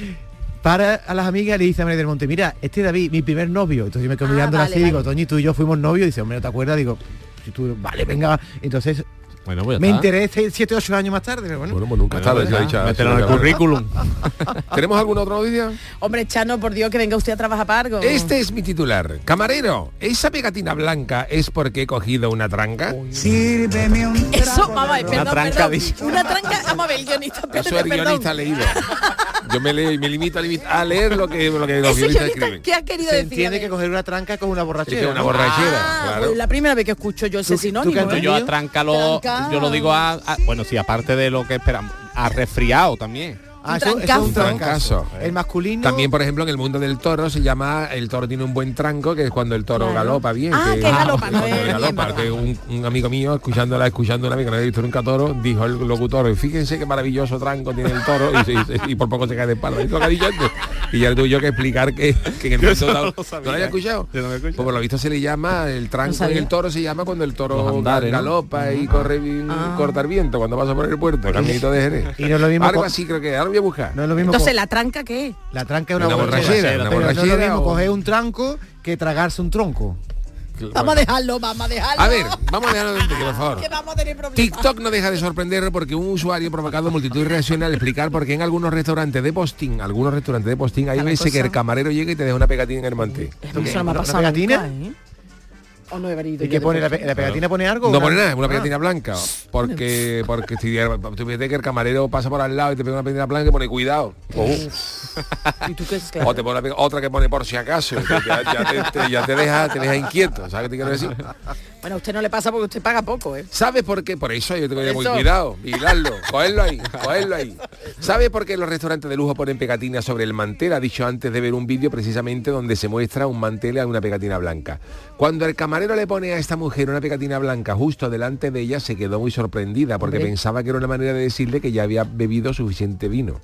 para a las amigas y le dice a María del Monte, mira, este es David, mi primer novio. Entonces yo me quedo Ah, mirándola vale, así y digo, vale. Toñi, tú y yo fuimos novios. Y dice, hombre, ¿no te acuerdas? Digo, si tú, vale, venga. Entonces Bueno, pues ya me está. enteré siete, ocho años más tarde. Pero bueno. Bueno, pues nunca está, Bueno, ya he pues dicho- ya, mételo en el ya- currículum. ¿Tenemos alguna otra noticia? Hombre, Chano, por Dios, que venga usted a trabajar para algo. Este es mi titular. Camarero, ¿esa pegatina blanca es porque he cogido una tranca? Sírveme un Eso, vamos a ver, perdón, tranca, perdón. dice. Una tranca, vamos a ver, el guionista, Eso espérate, el perdón. guionista ha leído. Yo me, le- me limito a, limit- a leer lo que, lo que los Ese guionistas guionista, escriben. ¿qué ha querido Se decir? A entiende ver. que coger una tranca con una borrachera. Es que una ¿no? borrachera, Ah, claro. pues la primera vez que escucho yo ese ¿Tú- tú sinónimo. cantas ¿eh? Yo a tranca lo, Tranca. yo lo digo a, a- bueno, sí, aparte de lo que esperamos, a resfriado también. Ah, eso, eso es un trancazo. El masculino. También, por ejemplo, en el mundo del toro se llama, el toro tiene un buen tranco, que es cuando el toro Claro. galopa bien. Ah, que galopa, no cuando es bien, galopa, ¿verdad? que un, un amigo mío, escuchándola, escuchando una amiga que no había visto nunca toro, dijo el locutor, fíjense qué maravilloso tranco tiene el toro, y, y- y por poco se cae de espalda. ¿Es lo que ha dicho antes? Y ya tuve yo que explicar que, que en el Yo mundo eso del- no lo ¿No sabía. lo había escuchado? Yo no lo he escuchado. Pues por lo visto se le llama, el tranco en sabía. el toro se llama cuando el toro Los andares, ¿no? galopa y corre bien, Ah. corta el viento, cuando pasa por el puerto, caminito de Jerez. Y no es lo mismo Algo co- así creo que, ahora voy a buscar. No es lo mismo. Entonces, co- ¿la tranca qué es? la tranca es una, Una borrachera, una pero no es lo borrachera mismo o- coger un tranco que tragarse un tronco. Vamos a dejarlo, vamos a dejarlo. A ver, vamos a dejarlo de por favor. Que vamos a tener problemas. TikTok no deja de sorprender porque un usuario ha provocado multitud de reacciones al explicar por qué en algunos restaurantes de postín, algunos restaurantes de postín, hay Cada veces que cosa. el camarero llega y te deja una pegatina en el mantel. Eso no me ha ¿Una pasado pegatina? nunca, ¿eh? ¿O no he venido ¿Y yo qué de pone? ¿La, postre? pe- la pegatina pone algo? No Una- pone nada, una Ah. pegatina blanca. Porque, porque si tú ves que el camarero pasa por al lado y te pega una pegatina blanca y pone cuidado. Oh. ¿Y tú qué es? O te pone una pega- otra que pone por si acaso. Ya, ya te, te- ya te deja, te deja inquieto. ¿Sabes qué te quiero decir? Bueno, a usted no le pasa porque usted paga poco, ¿eh? ¿Sabes por qué? Por eso yo tengo que Por muy eso. cuidado, vigilarlo, cogerlo ahí, cogerlo ahí. ¿Sabes por qué los restaurantes de lujo ponen pegatinas sobre el mantel? Ha dicho antes de ver un vídeo precisamente donde se muestra un mantel y una pegatina blanca. Cuando el camarero le pone a esta mujer una pegatina blanca justo delante de ella, se quedó muy sorprendida porque Hombre. pensaba que era una manera de decirle que ya había bebido suficiente vino.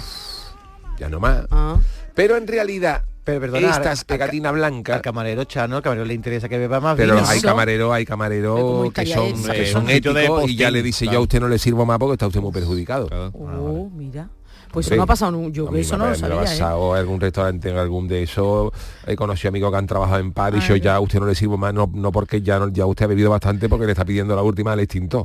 Ya no más. Ah. Pero en realidad, Pero perdona, estas al- pegatinas blancas... Al camarero Chano, al camarero le interesa que beba más Pero vino. hay Eso. camareros, hay Pero ¿cómo camareros que estaría son, eso? que Eh, son un sitio de éticos y ya postín, le dice yo claro. a usted no le sirvo más porque está usted muy perjudicado. Oh, mira. Pues Hombre, eso no ha pasado nunca. Yo a mí eso me no ha- lo me ha sabía, ¿eh? pasado en algún restaurante, en algún de esos. He conocido amigos que han trabajado en par y Ay, yo no. ya a usted no le sirvo más, no, no porque ya no, ya usted ha bebido bastante porque le está pidiendo la última al extintor.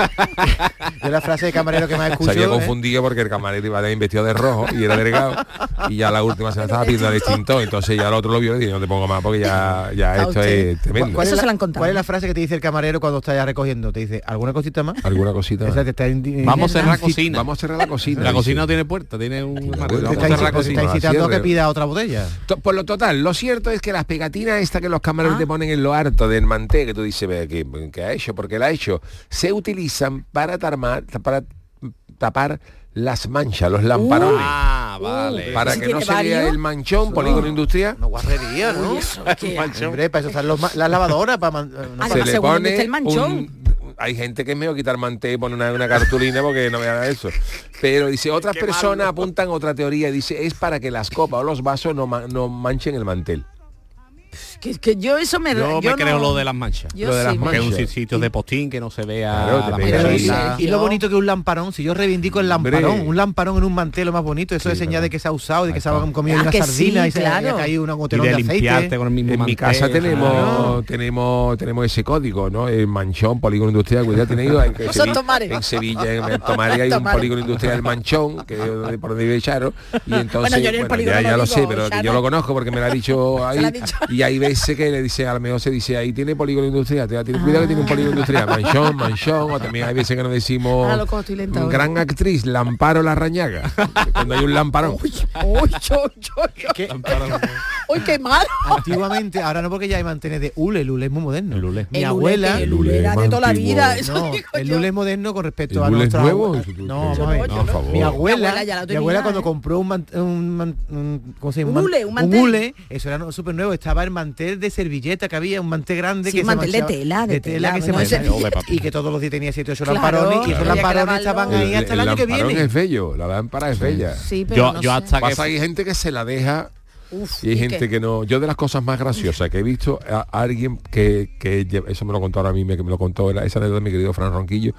Yo la frase de camarero que más Se escucho. había ¿eh? confundido porque el camarero iba de vestido de rojo y era delgado y ya la última se la estaba pidiendo al extintor. Entonces ya el otro lo vio y dijo, no te pongo más porque ya, ya Está esto usted. es tremendo. ¿Cuál, Eso es se la, lo han contado. ¿Cuál es la frase que te dice el camarero cuando está ya recogiendo? Te dice, ¿alguna cosita más? ¿Alguna cosita más? Esa te está indi- Vamos a cerrar la incit- cocina. Vamos a cerrar la cocina. La dice. cocina no tiene puerta, tiene un... Te Te Vamos está, a cerrar la incitando- te cocina. está incitando a que Cierre. pida otra botella. To- Por lo total, lo cierto es que las pegatinas estas que los camareros Ah. te ponen en lo harto del mantel, que tú dices, "Ve, ¿qué, qué ha hecho? ¿Por qué la ha hecho? Se utilizan para, tarmar, para tapar las manchas, los lamparones. Ah, vale. Para ¿Ese que no tiene se vea varios? el manchón, polígono industrial. Una guarrería, ¿no? Uy, eso, ¿qué? Hombre, para eso están los ma- las lavadoras, para... man- no Ah, Se para- además, le según donde pone esté el manchón. un- hay gente que es mejor quitar mantel y poner una, una cartulina porque no vea eso. Pero dice, otras personas apuntan otra teoría, dice, es para que las copas o los vasos no, ma- no manchen el mantel. Que, que yo eso me... Yo, me creo no- lo de las manchas. Yo Lo de las sí, Porque es un manchas. sitio de postín que no se vea Claro, te la pega Pero ahí. y, mancha. y lo bonito que un lamparón, si yo reivindico el lamparón, Hombre. un lamparón en un mantel lo más bonito, eso Sí, es señal verdad. de que se ha usado, de que Ahí se ha está. comido Ah, una que sardina sí, y se claro. ha caído un Y gotelón de de limpiarte aceite. con el mismo En mi mantel. casa tenemos, claro. tenemos, tenemos ese código, ¿no? El manchón, polígono industrial, cuidado, tenéis en, en, Son Sevilla, Tomares. en Sevilla, en el Tomares hay un Tomares. polígono industrial el manchón, que es donde- por donde vive Charo, y entonces, Bueno, yo en el bueno, polígono ya, ya no lo digo, sé, pero que Charo. yo lo conozco porque me lo ha dicho ahí, lo ha dicho. y hay veces que le dice, a lo mejor se dice, ahí tiene polígono industrial, te- tiene cuidado que tiene un polígono industrial, manchón, manchón, o también hay veces que nos decimos, Ahora lo cojo, estoy lenta hoy. gran actriz, Lamparo Larrañaga, cuando hay un lamparón. Uy, uy, uy, uy, ¿Qué? uy, qué malo. Antiguamente, ahora no porque ya hay mantenes de hule, el hule es muy moderno. El hule. Mi El abuela... hule, el hule era de toda la antiguo. vida. Eso No, digo el yo. hule es moderno con respecto ¿El a hule es nuestra nuevo? abue- Yo No, no, vamos a ver. no, por favor. Mi abuela, abuela ya lo mi tenía, abuela cuando ¿eh? compró un, man- un, man- un- ¿cómo se llama? Un man- hule, un mantel. hule, eso era no- súper nuevo, estaba el mantel de servilleta que había, un mantel grande Sí, que un se mantel de manchaba- tela, de tela, que se bueno, manchaba. ese- de papel. y que todos los días tenía siete o ocho Claro, lamparones y esos había que lamparones lavarlo. estaban ahí hasta el, año que lamparón viene. es bello, la lámpara es bella. Sí, pero Yo, no yo sé. hasta que... Pasa que hay gente que se la deja Uf, y hay ¿y gente qué? que no. Yo de las cosas más graciosas que he visto a alguien que, que lle- eso me lo contó ahora a mí, me- que me lo contó era esa anécdota de mi querido Fran Ronquillo,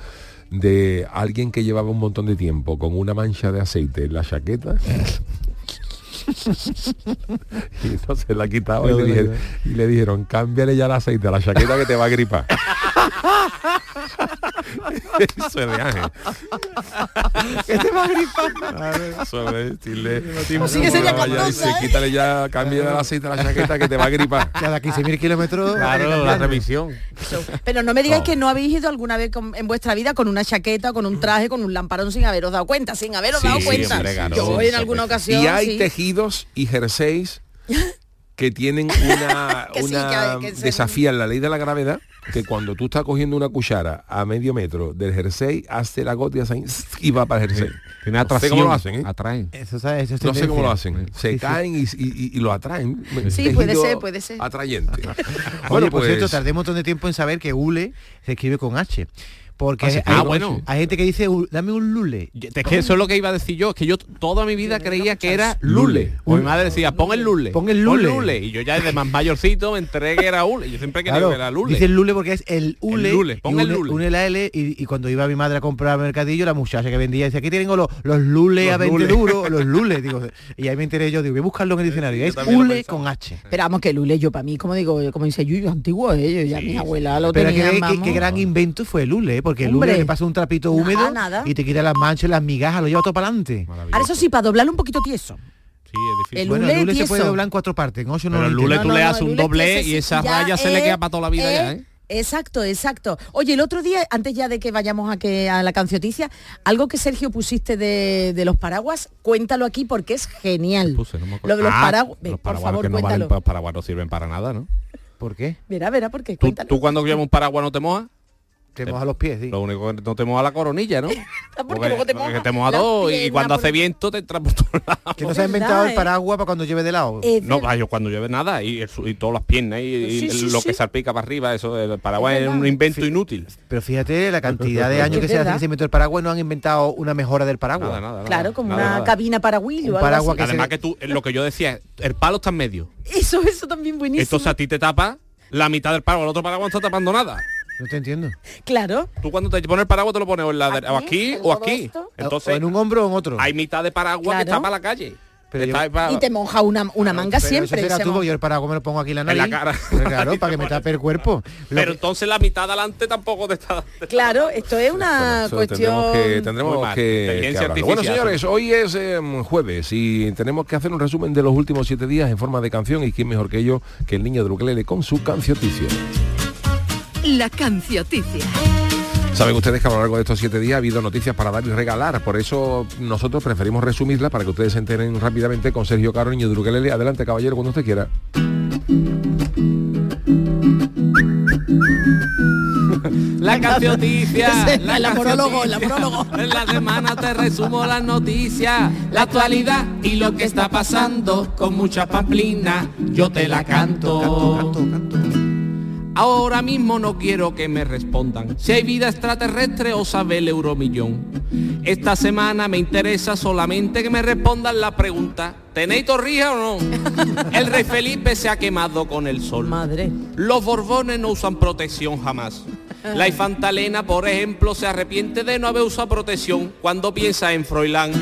de alguien que llevaba un montón de tiempo con una mancha de aceite en la chaqueta. Y entonces la quitaba y le, dijeron, y le dijeron, cámbiale ya el aceite a la chaqueta que te va a gripar. Eso es de Ángel. Que te va a gripar. Eso es decirle, Pues sí que sería "No, vaya", costosa, dice, ¿eh? quítale ya, cambia el aceite a la chaqueta que te va a gripar. Cada quince mil kilómetros. Claro, la revisión. Pero no me digáis No. que no habéis ido alguna vez con- en vuestra vida con una chaqueta, con un traje, con un lamparón sin haberos dado cuenta, sin haberos Sí, dado sí, cuenta. hombre, claro. Yo Sí, en alguna ocasión Y hay sí. tejidos y jerseys que tienen una, Que sí, una que- que se- desafían la ley de la gravedad, que cuando tú estás cogiendo una cuchara a medio metro del jersey, hace la gota y hace ahí, y va para el jersey. Tiene No sé atracción, cómo lo hacen, ¿eh? atraen. Eso, ¿sabes? Eso es No sé cómo lo tendencia. hacen. Se Sí, sí. caen y, y- y lo atraen. Sí, puede Tejido ser, puede ser. Atrayente. Bueno, Bueno, por cierto, pues tardé un montón de tiempo en saber que hule se escribe con H. Porque Ah, sí, hay, ah, bueno. hay gente que dice, "U- dame un lule. Es que eso es lo que iba a decir yo, es que yo toda mi vida creía que era lule. O mi madre decía, pon el lule. Pon el lule. Y yo ya desde más mayorcito me enteré que era hule. Yo siempre creía Claro, que era lule. dice el lule porque es el hule. El lule, y pon el une- lule. une la L y, y cuando iba mi madre a comprar al mercadillo, la muchacha que vendía decía, aquí tengo los, los lules Los a veinte lules. duros, los lules. Digo, y ahí me enteré yo, digo, voy a buscarlo en el diccionario. Es también lo hule pensaba. con H. Pero vamos, que Lule, yo para mí, como digo, como dice Yuyu, antiguo ellos, ya mi abuela lo Pero tenía, que, que- vamos. que gran invento fue el hule, ¿eh? Porque el Hombre. hule le pasa un trapito húmedo Nada, nada. y te quita las manchas, las migajas, lo lleva todo para adelante. Ahora eso sí, para doblarlo un poquito tieso. Sí, es difícil. El Bueno, hule el hule se tieso. puede doblar en cuatro partes, en ocho no Pero el lo lule intento. tú No, le no, haces el un hule doblez que se- y esa ya raya se le es- queda para toda la vida es- ya, ¿eh? Exacto, exacto. Oye, el otro día, antes ya de que vayamos a que a la cancioticia, algo que Sergio pusiste de, de los paraguas, cuéntalo aquí porque es genial. Puse, no me acuerdo. Lo de los Ah, paraguas, los por paraguas favor, que no valen, cuéntalo. pa- paraguas no sirven para nada, ¿no? ¿Por qué? Verá, verá, porque ¿Tú, cuéntalo. tú cuando llevas un paraguas no te mojas? Te moja los pies, sí. Lo único que no te moja la coronilla, ¿no? porque luego te moja porque te moja las todo y piernas cuando por- hace viento te entra por todos lados. Que no se ha Es inventado verdad, el ¿eh? paraguas para cuando lleve de lado. Es No, verdad. vaya, cuando llueve nada y, el su- y todas las piernas y, y Sí, sí, lo sí. que salpica para arriba, eso el paraguas Es es, un verdad. invento inútil. Pero fíjate la cantidad de años Es que se hace verdad. que se inventó el paraguas y no han inventado una mejora del paraguas. Nada, nada, nada. Claro, como nada, una nada. cabina paragüillo. Un algo paraguas así. que Además se- que tú, lo que yo decía, el palo está en medio. Eso, eso también buenísimo. Entonces a ti te tapa la mitad del paraguas, el otro paraguas no está tapando nada. No te entiendo. Claro. Tú cuando te pones el paraguas te lo pones o, en la de- o Aquí, aquí en o todo aquí. esto. Entonces o en un hombro o en otro. hay mitad de paraguas que Claro. está para la calle. Pero Está yo- pa- Y te moja una, una manga Pero siempre. Eso será se tú, mo- porque yo el paraguas me lo pongo aquí en la En nariz. la cara. Pues claro, para que me tape el cuerpo. Lo Pero que- entonces la mitad de adelante tampoco te está... te está- Claro, esto es una Eso cuestión... tendremos que, tendremos Muy mal. que- Inteligencia que hablarlo. Bueno, artificial. señores, hoy es eh, jueves y tenemos que hacer un resumen de los últimos siete días en forma de canción, y quién mejor que yo, que el niño de ukelele con su cancioticia. La cancioticia. Saben ustedes que a lo largo de estos siete días ha habido noticias para dar y regalar, por eso nosotros preferimos resumirlas para que ustedes se enteren rápidamente con Sergio Caro, niño de ukelele. Adelante, caballero, cuando usted quiera. La cancioticia, La la monólogo, cancioticia. la monólogo. En la semana te resumo las noticias, la actualidad y lo que está pasando. Con mucha pamplina yo te la canto. Ahora mismo no quiero que me respondan si hay vida extraterrestre o sabe el euromillón. Esta semana me interesa solamente que me respondan la pregunta: ¿tenéis torrija o no? El rey Felipe se ha quemado con el sol. Madre. Los Borbones no usan protección jamás. La infanta Elena, por ejemplo, se arrepiente de no haber usado protección cuando piensa en Froilán.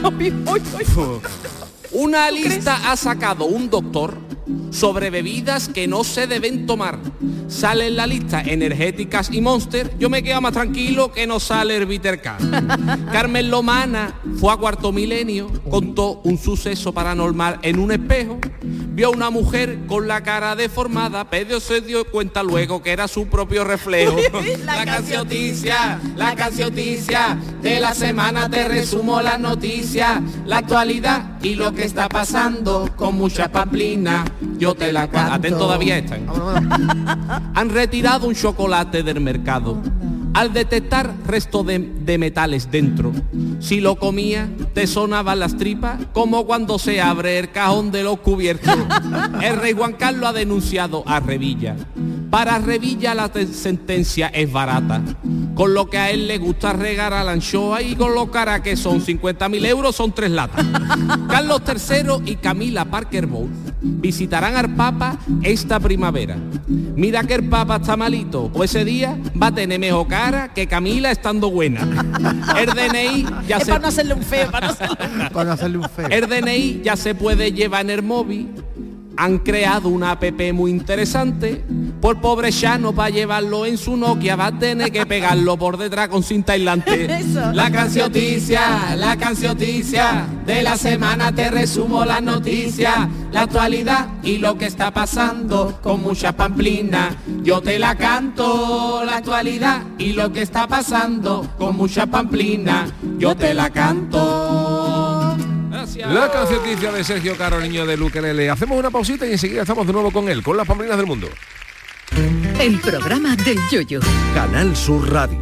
Una lista ha sacado un doctor sobre bebidas que no se deben tomar. Sale en la lista energéticas y Monster. Yo me quedo más tranquilo que no sale el Vitercar. Carmen Lomana fue a Cuarto Milenio, contó un suceso paranormal en un espejo. Vio a una mujer con la cara deformada, pero se dio cuenta luego que era su propio reflejo. La cancioticia, la cancioticia de la semana, te resumo las noticias, la actualidad y lo que está pasando. Con mucha pamplina yo te la canto. Atento todavía esta, ¿eh? Han retirado un chocolate del mercado al detectar resto de, de metales dentro. Si lo comía, te sonaban las tripas como cuando se abre el cajón de los cubiertos. El rey Juan Carlos ha denunciado a Revilla. Para Revilla la te- sentencia es barata, con lo que a él le gusta regar a la anchoa y con lo cara que son cincuenta mil euros son tres latas. Carlos tercero y Camila Parker Bowles visitarán al Papa esta primavera. Mira que el Papa está malito, pues ese día va a tener mejor cara que Camila estando buena. El D N I ya Es se... para no hacerle un feo, para no hacerle... Para no hacerle un feo. El D N I ya se puede llevar en el móvil. Han creado una app muy interesante. Por pobre Chano, para llevarlo en su Nokia va a tener que pegarlo por detrás con cinta aislante. Eso. La cancioticia, la cancioticia de la semana, te resumo las noticias, la actualidad y lo que está pasando. Con mucha pamplina yo te la canto. La actualidad y lo que está pasando. Con mucha pamplina yo te la canto. Gracias. La cancioticia de Sergio Caro, niño de Luquelele. Hacemos una pausita y enseguida estamos de nuevo con él, con las pamplinas del mundo. El programa del Yoyo. Canal Sur Radio.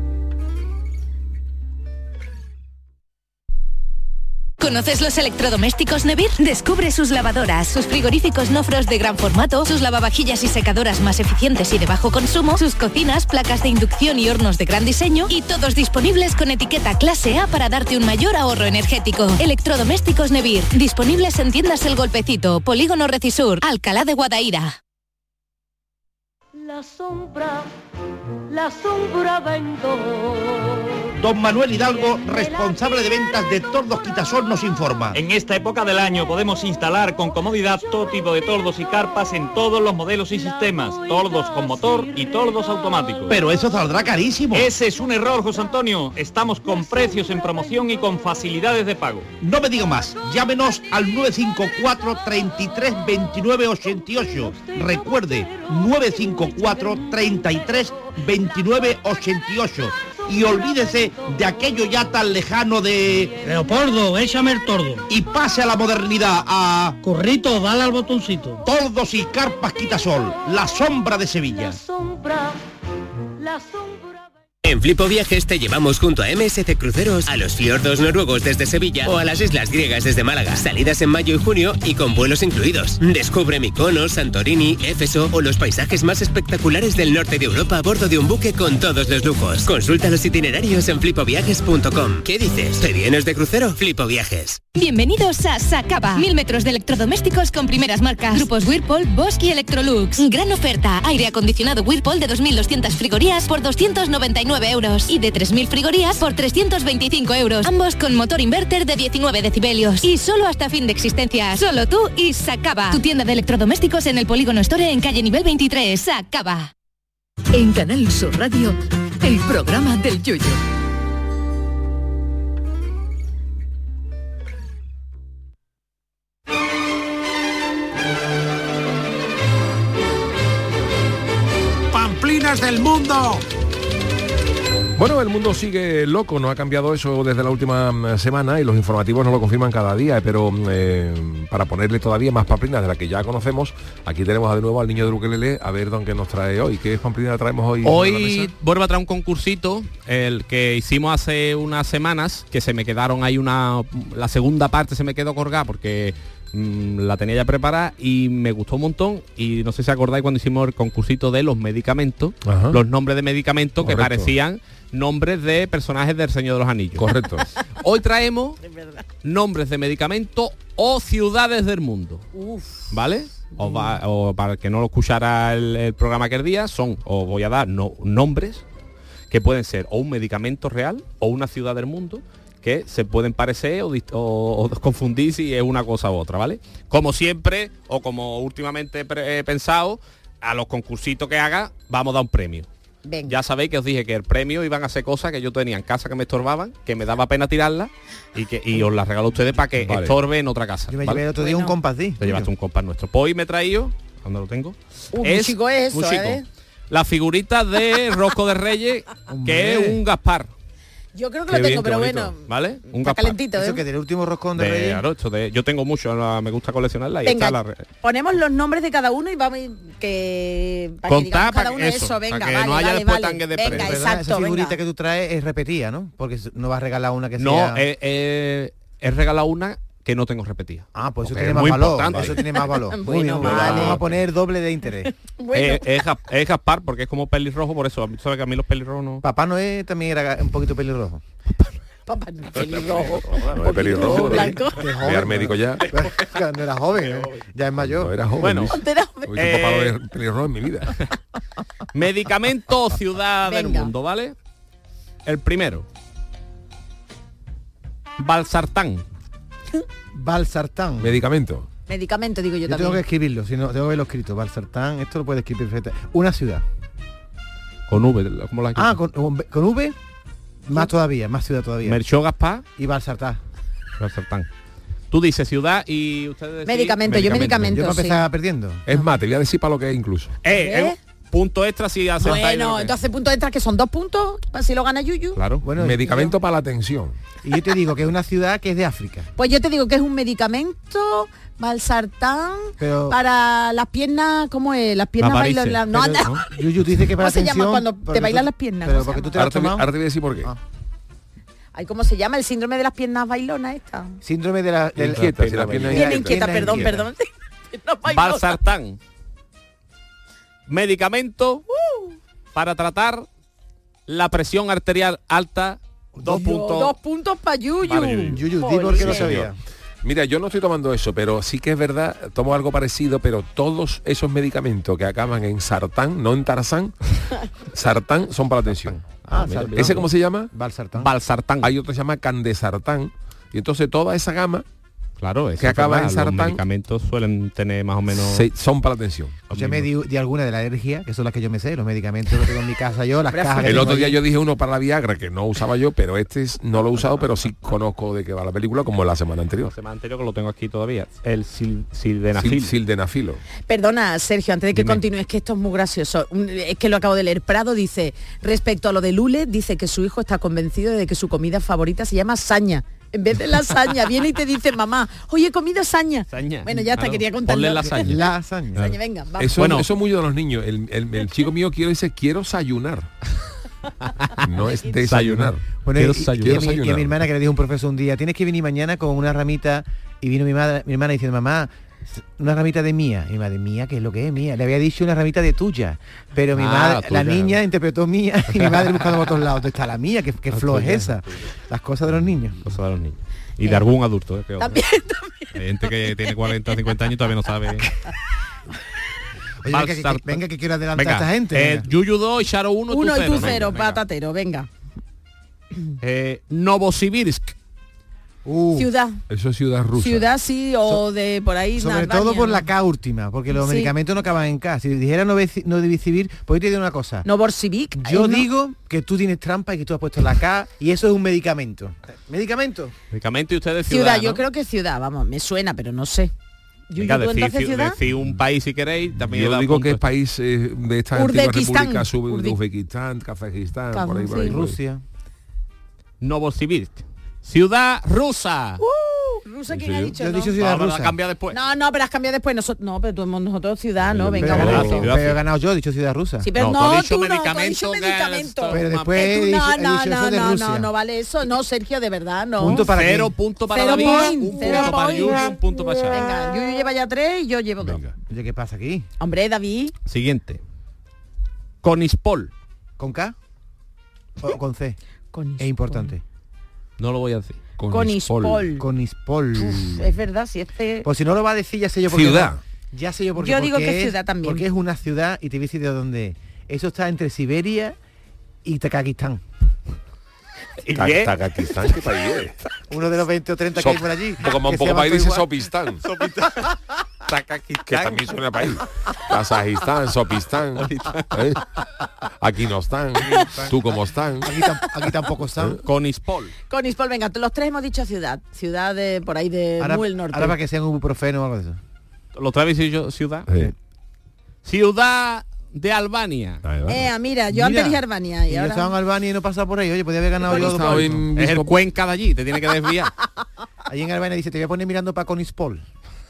¿Conoces los electrodomésticos Nevir? Descubre sus lavadoras, sus frigoríficos no frost de gran formato, sus lavavajillas y secadoras más eficientes y de bajo consumo, sus cocinas, placas de inducción y hornos de gran diseño, y todos disponibles con etiqueta clase A para darte un mayor ahorro energético. Electrodomésticos Nevir, disponibles en tiendas El Golpecito, Polígono Recisur, Alcalá de Guadaira. La sombra, la sombra vendo. Don Manuel Hidalgo, responsable de ventas de Tordos Quitasol, nos informa. En esta época del año podemos instalar con comodidad todo tipo de tordos y carpas en todos los modelos y sistemas, tordos con motor y tordos automáticos. Pero eso saldrá carísimo. Ese es un error, José Antonio. Estamos con precios en promoción y con facilidades de pago. No me diga más, llámenos al nueve cinco cuatro, treinta y tres, veintinueve, ochenta y ocho. Recuerde, nueve cinco cuatro, treinta y tres, veintinueve, ochenta y ocho. Y olvídese de aquello ya tan lejano de... Leopoldo, échame el tordo. Y pase a la modernidad, a... Corrito, dale al botoncito. Tordos y carpas Quitasol, la sombra de Sevilla. La sombra, la sombra... En Flipo Viajes te llevamos junto a M S C Cruceros a los fiordos noruegos desde Sevilla o a las islas griegas desde Málaga. Salidas en mayo y junio y con vuelos incluidos. Descubre Mykonos, Santorini, Éfeso o los paisajes más espectaculares del norte de Europa a bordo de un buque con todos los lujos. Consulta los itinerarios en flipoviajes punto com. ¿Qué dices? ¿Te vienes de crucero? Flipo Viajes. Bienvenidos a Sacaba. Mil metros de electrodomésticos con primeras marcas. Grupos Whirlpool, Bosch y Electrolux. Gran oferta. Aire acondicionado Whirlpool de dos mil doscientas frigorías por doscientos noventa y nueve euros. Y de tres mil frigorías por trescientos veinticinco euros. Ambos con motor inverter de diecinueve decibelios. Y solo hasta fin de existencia. Solo tú y Sacaba. Tu tienda de electrodomésticos en el Polígono Store en calle nivel veintitrés. Sacaba. En Canal Sur Radio, el programa del Yoyo. ¡Pamplinas del mundo! Bueno, el mundo sigue loco, no ha cambiado eso desde la última semana y los informativos nos lo confirman cada día, pero eh, para ponerle todavía más pamplinas de las que ya conocemos, aquí tenemos de nuevo al niño de Luquelele, a ver don qué nos trae hoy. ¿Qué pamplina traemos hoy? Hoy vuelvo a traer un concursito, el que hicimos hace unas semanas, que se me quedaron ahí una... La segunda parte se me quedó colgada porque... la tenía ya preparada y me gustó un montón, y no sé si acordáis cuando hicimos el concursito de los medicamentos. Ajá. Los nombres de medicamentos. Correcto. Que parecían nombres de personajes del Señor de los Anillos. Correcto. Hoy traemos nombres de medicamentos o ciudades del mundo. Uf. ¿Vale? O, va, o para el que no lo escuchara el, el programa aquel día, son, os voy a dar no, nombres que pueden ser o un medicamento real o una ciudad del mundo, que se pueden parecer o, o, o confundir si es una cosa u otra, ¿vale? Como siempre, o como últimamente he pensado, a los concursitos que haga, vamos a dar un premio. Venga. Ya sabéis que os dije que el premio iban a ser cosas que yo tenía en casa que me estorbaban, que me daba pena tirarlas, y que y os las regalo a ustedes para que vale. estorbe en otra casa. Yo me ¿vale? llevé el otro día bueno. un compás, ¿sí? Te llevaste un compás nuestro. Pues hoy me he traído, ¿dónde lo tengo? Uh, es, chico es eso, muy chico. ¿eh? La figurita de Rosco de Reyes, que es un Gaspar. Yo creo que Qué lo tengo, bien, pero bonito. bueno. ¿Vale? Un está calentito, ¿eh? Eso que del último roscón de, de Reyes. Claro, esto de, yo tengo mucho, la, me gusta coleccionarla y venga, está la ponemos los nombres de cada uno y vamos a que para Contar que digamos cada para uno eso, eso, venga, para que vale, no haya vale, después vale. tanque de venga, premio. exacto, Esa figurita venga. que tú traes es repetida, ¿no? Porque no vas a regalar una que no, sea... No, he, he, he regalado una que no tengo repetida. Ah, pues eso Porque tiene más muy valor. importante. Eso tiene más valor. Muy Bueno, bien, vale. vamos a poner doble de interés. Bueno. Eh, es, es Gaspar porque es como pelirrojo, por eso. ¿Sabes que a mí los pelirrojos no...? Papá Noé también era un poquito pelirrojo. Papá Noé pelirrojo. No es pelirrojo, blanco. Ve al médico ya. No era joven, ¿eh? Ya es mayor. No era joven. Bueno, Hoy eh, papá no es pelirrojo en mi vida. Medicamento o ciudad del Venga. mundo, ¿vale? El primero. Valsartán. Valsartán. Medicamento. Medicamento, digo yo, Yo también. tengo que escribirlo, si no, tengo que verlo escrito. Valsartán, esto lo puede escribir perfectamente. Una ciudad. Con V, ¿cómo la Ah, con, con, con V, más todavía, más ciudad todavía. Merchó Gaspar y Valsartán. Valsartán. Tú dices ciudad y ustedes decís... Medicamento, yo medicamento, Yo me sí. empezaba perdiendo. Es más, te voy a decir para lo que es incluso. Eh, ¿Eh? es, Punto extra si acertáis. Bueno, entonces puntos extras que son dos puntos, si lo gana Yuyu. Claro, Bueno, medicamento para la tensión. Y yo te digo que es una ciudad que es de África. Pues yo te digo que es un medicamento valsartán Pero- para las piernas, ¿cómo es? Las piernas varices. bailan. No, Pero, anda. ¿no? Yuyu dice que para ¿Cómo se llama tensión, cuando porque te bailan tú- las piernas? Pero ¿Cómo se porque tú llama? te lo Ahora has te, voy- tomado. ahora te voy a decir por qué. Ah. Ay, ¿cómo se llama? El síndrome de las piernas bailonas esta. Síndrome de la... del- Inquieta, si la pierna Pierna inquieta. inquieta, Pierna perdón, inquieta. perdón. Pierna bailona. Valsartán. Medicamento para tratar la presión arterial alta. Dos Yo, puntos. Dos puntos para Yuyu. Para Yuyu. Yuyu, di Joder. por qué no Sí, sabía. señor. Mira, yo no estoy tomando eso, pero sí que es verdad, tomo algo parecido, pero todos esos medicamentos que acaban en sartán, no en tarzán, sartán son para la tensión. Ah, mira, mira. ¿Ese cómo se llama? Valsartán. Valsartán. Hay otro que se llama candesartán. Y entonces toda esa gama Claro, eso que es acaba verdad, en sartán. Los medicamentos suelen tener más o menos... se- son para la tensión. O sea, me di, di alguna de la alergia, que son las que yo me sé, los medicamentos que tengo en mi casa yo, las cajas que El tengo otro día allí. yo dije uno para la Viagra que no usaba yo, pero este es- no lo he usado, pero sí conozco de qué va la película como la semana anterior. La semana anterior que lo tengo aquí todavía. El sil, sildenafil. Sil- Sildenafilo. Perdona, Sergio, antes de que Dime. continúes, que esto es muy gracioso. Un- Es que lo acabo de leer. Prado dice, respecto a lo de Lule, dice que su hijo está convencido de que su comida favorita se llama saña. En vez de lasaña, viene y te dice, mamá, oye, he comido saña. Saña. Bueno, ya está, Claro. quería contarlo. Ponle lasaña. Lasaña. Saña, venga, vamos. Eso, Bueno. eso es muy de los niños. El, el- el chico mío quiero dice quiero sayunar. No es desayunar. Bueno, Quiero y, y- sayunar. y a mi, Quiero y a mi sayunar. hermana que le dijo un profesor un día, tienes que venir mañana con una ramita, y vino mi madre, mi hermana diciendo, mamá, una ramita de mía. Y mi madre, mía, ¿qué es lo que es mía? Le había dicho una ramita de tuya. Pero mi Ah, madre, tuya. la niña interpretó mía y mi madre buscando por todos lados. ¿Dónde está la mía? ¿Qué, qué flow es tuya. esa? Las cosas de los niños. Cosa de los niños. Y de algún adulto. ¿eh? Que otro. También, Hay gente que tiene cuarenta, cincuenta años y todavía no sabe. Oye, venga, que, que- venga, que quiero adelantar Venga, a esta gente. eh, venga. Yuyu dos y Charo uno, uno y tú ¿no? cero, Venga. patatero, venga. Eh, Novosibirsk. Uh, Ciudad. Eso es ciudad rusa. Ciudad sí, o de por ahí. sobre Albania, todo por ¿no? la K última, porque los Sí. medicamentos no acaban en K. Si dijera no, veci- no civil, pues yo te digo una cosa. Novosibirsk. Yo eh, no. digo que tú tienes trampa y que tú has puesto la K y eso es un medicamento. ¿Medicamento? Medicamento y ustedes Ciudad, ciudad, yo ¿no? creo que ciudad, vamos, me suena, pero no sé. Yuyu, Venga, ¿tú decir, entonces ci- ciudad? decir un país si queréis. También Yo da digo punto. que es país eh, de estas antiguas Uzbekistán. repúblicas, sub- de Uzbe- Uzbekistán, Kazajistán, Kaz- por ahí, por sí. ahí, por ahí. Rusia. Novosibirsk. Ciudad rusa. Rusa, ¿En ¿quién ha serio? dicho? Yo he no? dicho ciudad No, pero la rusa. cambia después. No, no, pero has cambiado después. Nosotros, no, pero tú, nosotros ciudad, no, venga, pero, un ciudad, momento. ciudad. pero he ganado yo, he dicho ciudad rusa. Sí, pero No, no, tú has dicho tú no, tú has medicamento, dicho que medicamento. esto- Pero Ma- después Que he tú- dicho, no, he no, dicho eso no, de no, Rusia. no, no vale eso. No, Sergio, de verdad, no. Punto para Cero quién? punto para Cero David, point, un cero punto para point. Yuyu, un punto para Charo. Venga, Yuyu lleva ya tres y yo llevo dos. Venga. Oye, ¿qué pasa aquí? Hombre, David, Siguiente. Conispol. ¿Con K? ¿O con C? Conispol. Es importante. No lo voy a decir. Conispol. Conispol. Uf, es verdad, si este... Pues si no lo va a decir, ya sé yo por qué. Ciudad. no. Ya sé yo por qué. Yo digo porque que es ciudad también. Porque es una ciudad y te voy a decir de dónde es. Eso está entre Siberia y Tazakistán. ¿Y Ta- qué? Tazakistán, ¿qué país es? Uno de los veinte o treinta que So- hay por allí. Poco más, que se poco llama más todo dice igual. Sopistán. Que también suena a país. Kazajistán, Sopistán, ¿eh? Aquí no están. Tú como están. Aquí, tam- aquí tampoco están. Conispol. Conispol, venga, los tres hemos dicho ciudad. Ciudad de por ahí de Ahora, muy el norte. ahora para que sean un ibuprofeno o algo de eso. ¿Lo traes y yo ciudad? Sí. Ciudad de Albania. Ahí va. Eh, mira, yo Mira, antes dije Albania y y yo ahora... estaba en Albania y no pasaba por ahí. Oye, podía haber ganado yo dos Estaba puntos. en Es el Visco- Cuenca de allí, te tiene que desviar. Allí en Albania dice, te voy a poner mirando para Conispol.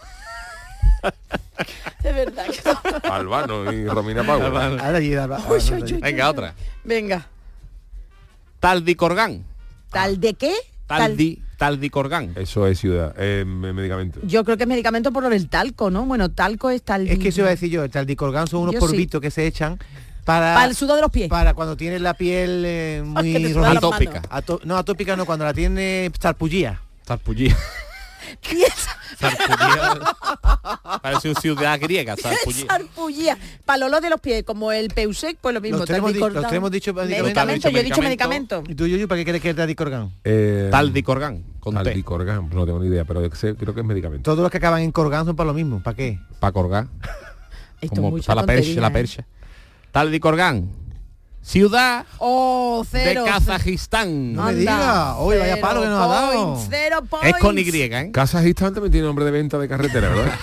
De verdad. que- Albano y Romina Pau. Ahora allí, Alba- Uy, ah, uy, allí. uy. Venga, otra. Venga. Taldicorgán. ¿Tal de qué? Tal- Taldi, Taldicorgán. Eso es ciudad, eh, medicamento. Yo creo que es medicamento por lo del talco, ¿no? Bueno, talco es tal... Es que eso iba a decir yo, el taldicorgán son unos Yo sí. polvitos que se echan para, Para el sudor de los pies. para cuando tienes la piel eh, que te muy sudan las rojita. manos. Ato- no, atópica no, cuando la tiene sarpullía. Sarpullía. Pieza. Sarpullía. Parece una ciudad griega, Sarpullía. Sarpullía. Para el olor de los pies, como el Peusec, pues lo mismo. Los tres hemos di- taldicorgán. los tres hemos dicho medicamento. medicamento. Yo he dicho Medicamento. medicamento. ¿Y tú, Yuyu, para qué crees que es el taldicorgán? Eh, Taldicorgán, con T. Taldicorgán, no tengo ni idea, pero sé- creo que es medicamento. Todos los que acaban en corgán son para lo mismo. ¿Para qué? Para colgar. Esto es Como mucha para la percha, tontería, la ¿eh? percha. Taldicorgán. Ciudad Oh, cero. de Kazajistán. No me diga. Hoy vaya Cero palo que nos ha dado. points, Cero points. Es con Y, ¿eh? Kazajistán también tiene nombre de venta de carretera, ¿verdad?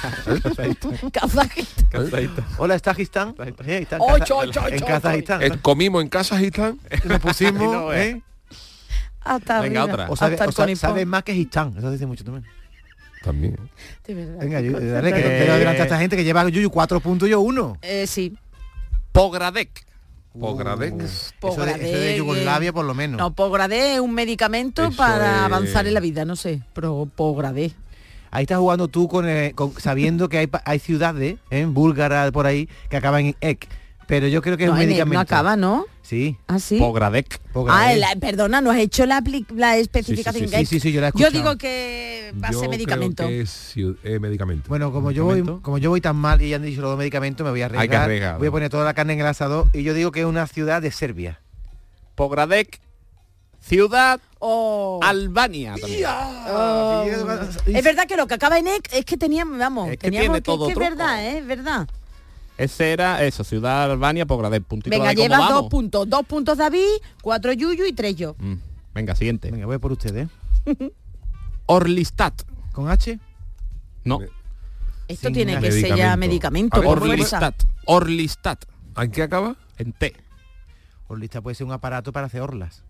Kazajistán. Hola, ¿está Kazajistán? Eh, está en Ocho, Kaza- ocho, en ocho, Kazajistán. Eh, comimos en Kazajistán. Nos pusimos, No, ¿eh? Hasta Venga, arriba. otra. O sabe, Hasta el o sa- conipón. sabe más que Gistán. Eso dice mucho también. También. De verdad. Venga, yo, dale, que Eh, quiero adelantar a esta gente que lleva Yuyu cuatro puntos, yo uno. Eh, sí. Pogradec. Pogradec. Eso de, eso de Pogradec, Yugoslavia por lo menos. No, Pogradec es un medicamento Eso para es- avanzar en la vida, no sé, pero Pogradec. Ahí estás jugando tú con, eh, con- sabiendo que hay, pa- hay ciudades, en búlgara por ahí, que acaban en ek. Pero yo creo que es No, un en el medicamento. no acaba, ¿no? Sí. ¿Ah, sí? Pogradec. Ah, la- perdona, no has hecho la, apli- la especificación. sí, sí, sí, sí, yo la he escuchado. digo que va a Yo ser medicamento. creo que es ciu- eh, medicamento. Bueno, como yo voy, como yo voy tan mal y ya han dicho los dos medicamentos, me voy a arriesgar. Hay que arriesgar, Voy a ¿no? poner toda la carne en el asador y yo digo que es una ciudad de Serbia. Pogradec. Ciudad Oh. Albania también. Oh. Es verdad que lo que acaba en ek es que teníamos, vamos, Es que teníamos tiene que, todo que es truco. verdad, ¿eh? Es verdad. Ese era eso, Ciudad Albania, Pogradec. Puntito Venga, de cómo llevas vamos. dos puntos. Dos puntos David, cuatro Yuyu y tres yo. Mm, Venga, siguiente. Venga, voy por ustedes. Orlistat. ¿Con H? No. Esto Sin tiene que medicamento. ser ya A medicamento. ver, por Orlistat. fuerza. Orlistat. ¿En qué acaba? En T. Orlistat puede ser un aparato para hacer orlas.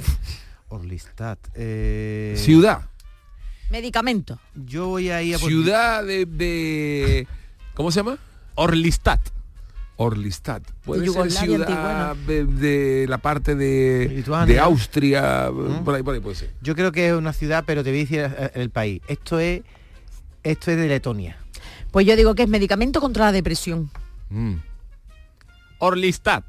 Orlistat. Eh, Ciudad. Medicamento. Yo voy ahí a por... Ciudad de, de- ¿cómo se llama? Orlistat. Orlistat. Puede De ser Yugoslavia ciudad antigua, de, de la parte de, Lituania. de Austria, ¿Mm? por ahí, por ahí puede ser. Yo creo que es una ciudad, pero te voy a decir eh, el país. Esto es esto es de Letonia. Pues yo digo que es medicamento contra la depresión. Mm. Orlistat.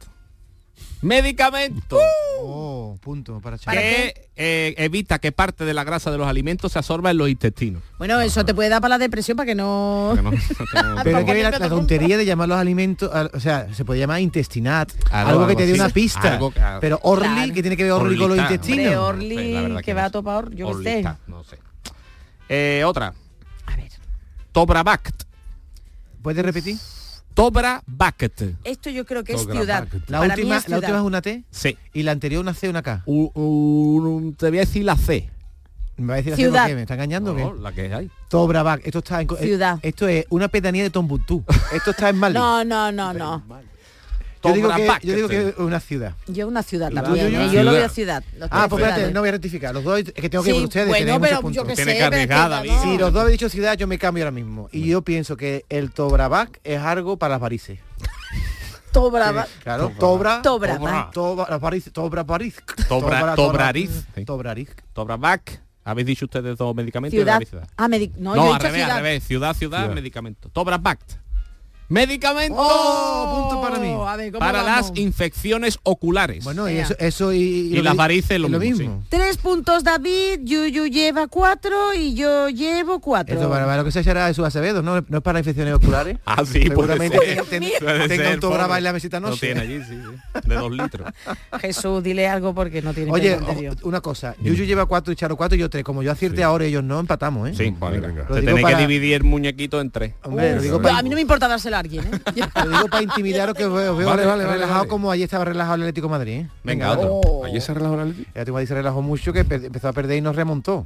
Medicamento. Oh, punto para ¿Para Chávez. que eh, evita que parte de la grasa de los alimentos se absorba en los intestinos. Bueno, eso te puede dar para la depresión para que no... Que no- Pero es que Para la, ponerme la otro tontería de llamar los alimentos, al- o sea, se puede llamar intestinat, Algo- algo, que algo te dé así. una pista. Algo que- pero Orly, Claro. que tiene que ver Orly con los Orlistat. intestinos. Hombre, No Orly, sé, la verdad que, que va no a topar, yo qué sé. Orlistat, no sé. Eh, otra. A ver. Tobrabakt. ¿Puedes repetir? Tobrabakt. Esto yo creo que es Tobrabak. ciudad. La Para mí última, es la última es ciudad. una T Sí. y la anterior una C una K. U- u- te voy a decir la C. Me va a decir la C Ciudad. por qué, ¿me está engañando o No, qué? la que hay. Tobrabak, esto está en co- eh, Ciudad. esto es una pedanía de Tombuctú. Esto está en Mali. No, no, no, no. yo digo que Tobrabakt. yo digo que es una ciudad. Yo una ciudad Ciudad. también, Yo- yo- ¿eh? Yo lo ciudad. veo ciudad. Los Ah, tres pues espérate, ciudades. no voy a rectificar. Los dos es que tengo que ir Sí, por ustedes. bueno, tenéis pero muchos yo que puntos. Tiene sé, que arriesgar, pero David. no. Si los dos habéis dicho ciudad, yo me cambio ahora mismo. Y yo pienso que el Tobrabak es algo para las varices. Tobrabak. Claro, Tobra, Tobrabak. Tobra, las varices, Tobra, París. Tobra- Tobrariz. Sí. Tobrariz. Tobrabak. Habéis dicho ustedes dos medicamentos y Ciudad. la ciudad. Ah, medic no, No, yo he al dicho revés, ciudad. al revés. Ciudad, ciudad, Ciudad. medicamento. Tobrabakt. Medicamento. Oh, punto para mí. A ver, ¿cómo Para vamos? las infecciones oculares. Bueno, y Venga. eso, eso y, Y lo las mi- varices lo es mismo, Tres puntos David, Yuyu lleva cuatro y yo llevo cuatro. Esto para, para lo que se echará Jesús Acevedo, ¿no? No es para infecciones oculares. Ah, sí, Seguramente puede ser. ten- Puede tenga ser, un Tobrabak pobre. en la mesita Lo noche. tiene allí, sí, sí. De dos litros. Jesús, dile algo porque no tiene Oye, perdón de Dios. o- una cosa. Yuyu lleva cuatro y Charo cuatro y yo tres. Como yo acierte Sí. ahora, ellos no empatamos, ¿eh? Sí, Vale, venga. venga. Lo Te digo tenéis para- que dividir el muñequito en tres. Hombre, lo Uf, digo pero para a mí no me importa dárselo a alguien, ¿eh? lo digo para intimidaros que os veo, os veo Vale, vale, vale, relajado vale. como ayer estaba relajado el Atlético de Madrid, ¿eh? Venga, otro. otro. Oh. ¿Ayer se relajó la Leti? El Atlético de Madrid se relajó mucho que pe- empezó a perder y nos remontó.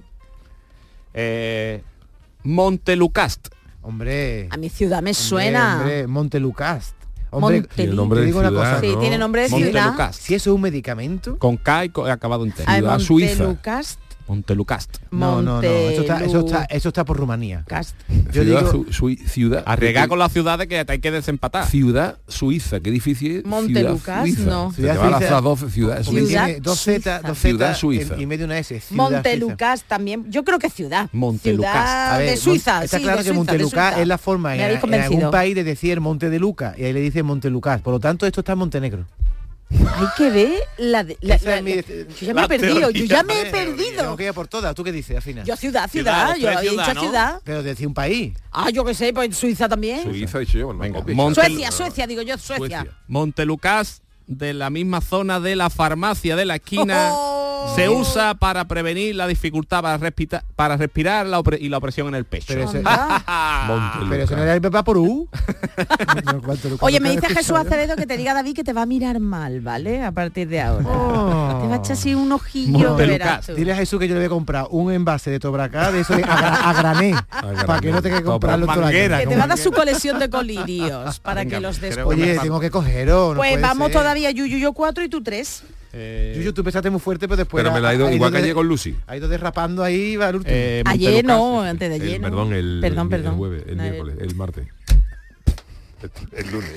Eh, Montelucast. Hombre. A mi ciudad me hombre, suena. Hombre, Montelucast. Hombre, Monte- Tiene nombre te de digo una ciudad, cosa. Sí, ¿no? tiene nombre de ciudad. Montelucast. Si eso es un medicamento. Con K y co- acabado en T. A ver, Ciudad suiza. Montelucast. Montelucast. No, no, no. Eso está, eso está, Montelu- eso está por Rumanía. Cast. Yo ciudad, digo- su- sui- ciudad. Arriesgar con las ciudades que hay que desempatar. Ciudad Suiza, qué difícil es. Montelucas, Ciudad Suiza. no. Se te van a Suiza. las doce ciudades. Porque Ciudad tiene dos Suiza. Z, dos Ciudad Z Suiza. en- y medio una S. Ciudad Montelucas también. Yo creo que ciudad. Montelucas. Ciudad A ver, de Suiza. Mon- Está sí, claro de que Suiza, de Montelucas Suiza. es la forma Me en, habéis en convencido. algún país de decir Monte de Luca y ahí le dicen Montelucas. Por lo tanto, esto está en Montenegro. Hay que ver la de... la- Esa la- es mi- yo ya me la he perdido, yo teoría, ya me he Tengo perdido. que ir a por todas. ¿Tú qué dices al final? Yo ciudad, Ciudad, ciudad, los yo tres he dicho ciudad, ¿no? ciudad. Pero decir un país. Ah, yo qué sé, pues Suiza también. Suiza, he dicho yo. Bueno, Venga, obvio. Monte- Suecia, Suecia, digo yo, Suecia. Montelucas, de la misma zona de la farmacia de la esquina. Oh, Se usa para prevenir la dificultad para, respita- para respirar la opre- y la opresión en el pecho. Pero ese, pero ese no era el papá por U. Oye, me dice Jesús Acevedo que te diga David que te va a mirar mal, ¿vale? A partir de ahora. Oh. Te va a echar así un ojillo. Verás tú. Dile a Jesús que yo le voy a comprar un envase de Tobracá de eso de a, gra- a grané, para que no tenga que comprarlo todo el año. Que te va a dar su colección de colirios para Venga, que los des. Oye, tengo que cogerlo. No pues puede vamos ser. todavía, Yuyu, yo cuatro y tú tres. Eh, Yuyu, tú empezaste muy fuerte, pero después... Pero me la ha ido ha igual que de- ayer con Lucy. Ha ido derrapando ahí, va al último. Eh, Ayer no, antes de ayer. El, no. perdón, el, perdón, el, perdón. el jueves, el A ver. miércoles, el martes. El, el lunes.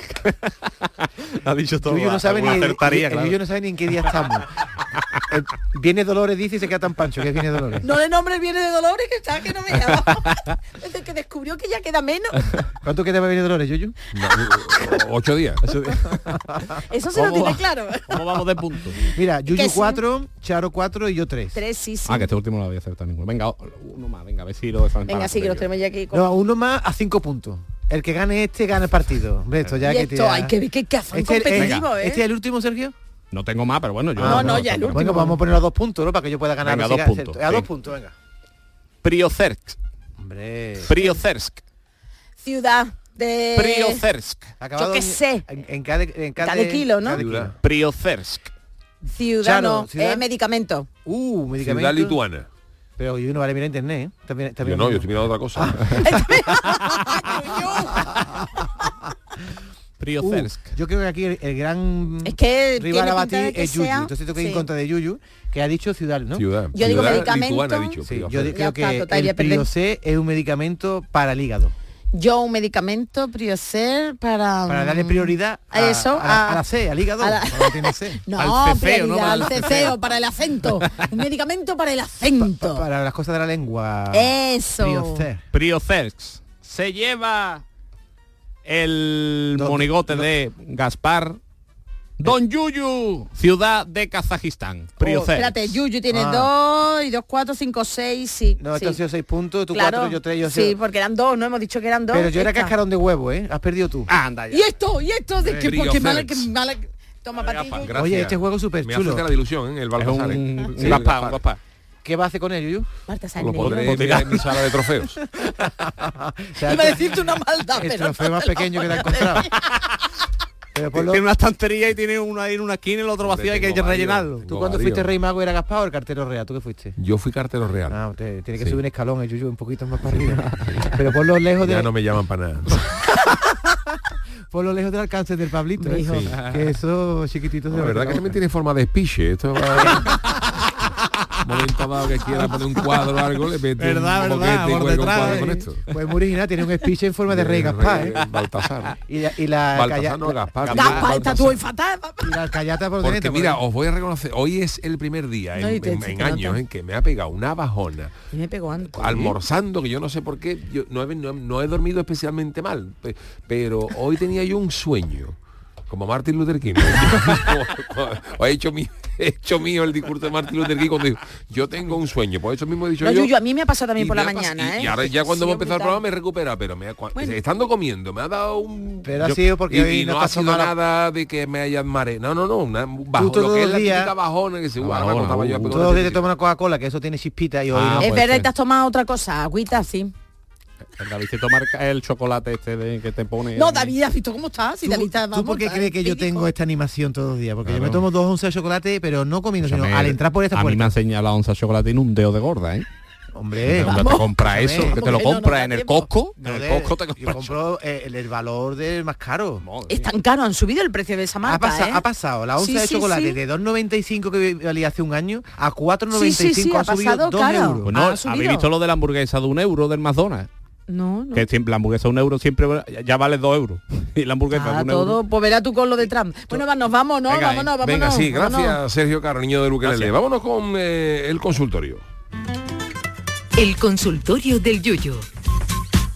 Ha dicho todo. Yuyu no sabe ni, acertaría, el claro. Yuyu no sabe ni en qué día estamos. Eh, viene Dolores, dice, y se queda tan pancho, que viene Dolores. No le nombres el viene de Dolores, que está que no me llama. Desde que descubrió que ya queda menos. ¿Cuánto queda para venir Dolores, Yuyu? No, ocho días. Eso se lo tiene va? claro. ¿Cómo vamos de puntos? Mira, Que Yuyu sí. cuatro, Charo cuatro y yo tres. Tres, sí, sí. Ah, que este último no lo voy a acertar ninguno. Venga, uno más, venga, a ver si lo desanpara. Venga, sí, que los tenemos ya aquí. Con... No, uno más a cinco puntos. El que gane este gana el partido. Hombre, esto ya y que esto, tira- hay que ver que, que afán Este, competitivo, ¿eh? ¿Este es el último, Sergio? No tengo más, pero bueno, yo... No, no, ya el último. Venga, pues vamos a poner a dos puntos, ¿no? Para que yo pueda ganar. Venga, si dos gana- puntos, A sí. dos puntos, venga. Priozersk. Hombre. Priozersk. Ciudad de... Priozersk. Acabado Yo qué en- sé. En, en cada, en cada, Cada kilo, ¿no? cada kilo. Priozersk. Ciudad, Charo, no. ciudad. Eh, medicamento. Uh, medicamento. Ciudad lituana. Pero yo no vale mirar internet, ¿eh? También, también Yo no, yo estoy mirando otra cosa. Priozersk. Uh, yo creo que aquí el, el gran Es que rival tiene a pinta de batir que es Yuyu. sea- Entonces tengo que ir en sí. contra de Yuyu, que ha dicho ciudad, ¿no? Ciudad. Yo digo Ciudad medicamento. lituana, he dicho. Sí, Priozersk. yo di- Ya creo está, que total, el ya perdí. Priocé es un medicamento para el hígado. Yo un medicamento, Priocer, para... Para darle prioridad a, Eso, a, la, a- a la C, al hígado. a la- cuando tiene C. No, al ceceo, ¿no? prioridad Para al el ceceo, ceceo. para el acento. Un medicamento para el acento. Para las cosas de la lengua. Eso. Priocé. Priozersk. Se lleva el ¿Dónde? monigote No. de Gaspar Don Yuyu, ciudad de Kazajistán. Oh, Priozersk. espérate, Yuyu tiene Ah. dos y dos, cuatro, cinco, seis, sí. No, sí. esto han sido seis puntos, tú Claro, cuatro, yo tres, yo sí, seis. porque eran dos, no hemos dicho que eran dos. Pero yo era Esta. cascarón de huevo, ¿eh? Has perdido tú. Anda ya. Y esto, y esto, de que Priozersk. porque mala, que mala. Toma para ti. Gafas, Yuyu. gracias. Oye, este juego es súper Me chulo. hace la ilusión, ¿eh? El Es Baltasar. un, ¿eh? un Sí, el Gaspar, un Gaspar. Gaspar. ¿Qué va a hacer con él, Yuyu? Marta Lo Sánchez. pondré en mi sala de trofeos. O sea, Iba a decirte una maldad, el pero trofeo no más te lo pequeño que te ha voy a encontrado. decir. Pero ponlo- Tiene una estantería y tiene uno ahí en una esquina y el otro Hombre, vacío, hay que tengo varios. rellenarlo. ¿Tú Tengo cuando varios. fuiste rey mago era Gaspar o el cartero real? ¿Tú qué fuiste? Yo fui cartero real. Ah, usted tiene que Sí. subir un escalón, el Yuyu, un poquito más para arriba. Pero ponlo lejos de Ya no me llaman para nada. ponlo lejos del alcance del Pablito, Mi ¿eh? hijo. Sí. Que eso chiquititos La verdad que también tiene forma de espiche. Esto va... momento dado que quiera poner un cuadro o algo, le mete Verdad, un verdad, boquete y por cuelga un detrás, cuadro eh. con esto. Pues muy original, tiene un speech en forma de rey Gaspar, ¿eh? Baltasar. Y la, y la, Baltasar calla- no, Gaspar. Gaspar, está tú hoy fatal. y la alcayata por Porque dentro. mira, os voy a reconocer, hoy es el primer día en, No, y te- en- te en nota. años en que me ha pegado una bajona Y me pegó antes. almorzando, que yo no sé por qué, yo no he, no he- no he dormido especialmente mal, pe- pero hoy tenía yo un sueño, como Martin Luther King. o he hecho, mi, he hecho mío el discurso de Martin Luther King cuando dijo, yo tengo un sueño, por eso mismo he dicho No, yo. Yuyu, a mí me ha pasado también y por me la ha pas- mañana, y, ¿eh? y ahora ya cuando Sí, hemos empezado el brutal. programa me he recuperado, pero me ha, cua- Bueno. estando comiendo me ha dado un... Pero ha yo- sido porque y, hoy y no no te ha has sido tomado la- nada de que me haya mare. No, no, no, una, un bajo, todos lo que es los la días- típica bajona que se Ah, guarda bajona, cuando estaba yo uh, pegando Todos los una días te tetilla. toman una Coca-Cola, que eso tiene chispita y hoy Ah, no. Es puede verdad, ser. y te has tomado otra cosa, agüita, sí. El David se toma el- el chocolate este de, que te pone... No, David, ¿has visto cómo estás? Si ¿Tú, David está, ¿tú vamos, por qué está crees que yo típico. tengo esta animación todos los días? Porque yo me Claro. tomo dos onzas de chocolate, pero no comiendo, sino Escúchame, al entrar por esta a mí me ha puerta. enseñado la onza de chocolate en un dedo de gorda, ¿eh? Hombre, ¿Dónde te compras eso? Escúchame. Que te lo Porque no compras nos da en el tiempo. Costco. En No, el de- Costco te yo compras. compro eh, el, el valor del más caro. Es tan caro, han subido el precio de esa Ha, marca, pasa- ¿eh? ha pasado la onza Sí, de sí, chocolate sí. de dos noventa y cinco que valía hace un año a cuatro noventa y cinco Sí, sí, sí, ha, ha subido pasado dos caro. euros. Pues no, Ha ¿habéis subido. visto lo de la hamburguesa de un euro del McDonald's? No, no. Que siempre la hamburguesa de un euro siempre ya vale dos euros. Y la hamburguesa Ah, de un todo, euro. pues verás tú con lo de Trump. Bueno, va, nos vamos, ¿no? Venga, vámonos, vámonos. Venga, sí, gracias vámonos. Sergio Caro, niño del ukelele. Gracias. Vámonos con eh, el consultorio. El consultorio del Yuyu.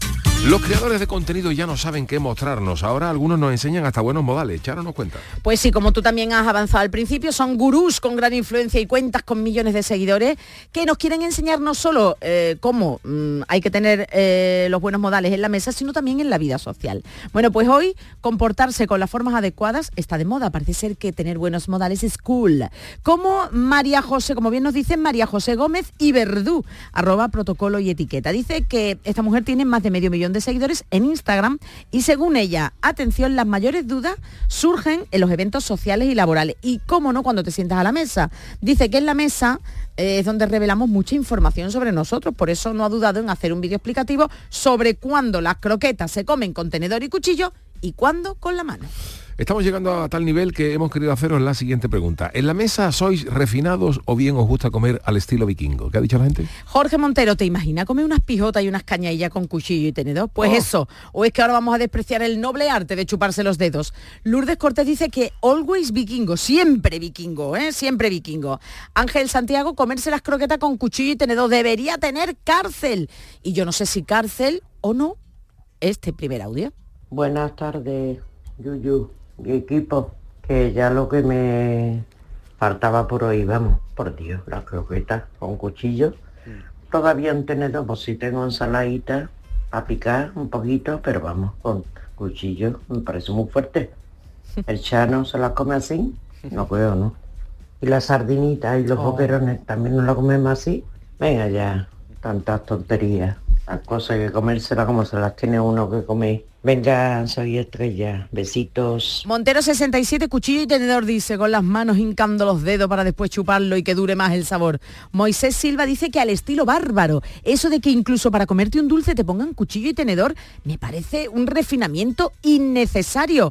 Los creadores de contenido ya no saben qué mostrarnos. Ahora algunos nos enseñan hasta buenos modales. Charo nos cuenta. Pues sí, como tú también has avanzado al principio, son gurús con gran influencia y cuentas con millones de seguidores que nos quieren enseñar no solo eh, cómo mmm, hay que tener eh, los buenos modales en la mesa, sino también en la vida social. Bueno, pues hoy comportarse con las formas adecuadas está de moda. Parece ser que tener buenos modales es cool. Como María José, como bien nos dicen, María José Gómez y Verdú, arroba protocolo y etiqueta. Dice que esta mujer tiene más de medio millón de seguidores en Instagram y según ella, atención, las mayores dudas surgen en los eventos sociales y laborales y cómo no cuando te sientas a la mesa. Dice que en la mesa eh, es donde revelamos mucha información sobre nosotros, por eso no ha dudado en hacer un vídeo explicativo sobre cuándo las croquetas se comen con tenedor y cuchillo y cuándo con la mano. Estamos llegando a tal nivel que hemos querido haceros la siguiente pregunta. ¿En la mesa sois refinados o bien os gusta comer al estilo vikingo? ¿Qué ha dicho la gente? Jorge Montero, ¿te imaginas comer unas pijotas y unas cañadillas con cuchillo y tenedor? Pues oh. eso. ¿O es que ahora vamos a despreciar el noble arte de chuparse los dedos? Lourdes Cortés dice que always vikingo, siempre vikingo, ¿eh? Siempre vikingo. Ángel Santiago, comerse las croquetas con cuchillo y tenedor debería tener cárcel. Y yo no sé si cárcel o no. Este primer audio. Buenas tardes, Yuyu. Mi equipo, que ya lo que me faltaba por hoy, vamos, por Dios, las croquetas con cuchillo, mm. todavía un tenedor, pues si tengo ensaladita a picar un poquito, pero vamos, con cuchillo, me parece muy fuerte. El Chano se la come así, no creo, ¿no? Y las sardinitas y los oh. boquerones también no la comemos así. Venga ya, tantas tonterías, las cosas que comérsela como se las tiene uno que comer. Venga, soy Estrella. Besitos. Montero sesenta y siete, cuchillo y tenedor, dice, con las manos hincando los dedos para después chuparlo y que dure más el sabor. Moisés Silva dice que al estilo bárbaro. Eso de que incluso para comerte un dulce te pongan cuchillo y tenedor, me parece un refinamiento innecesario.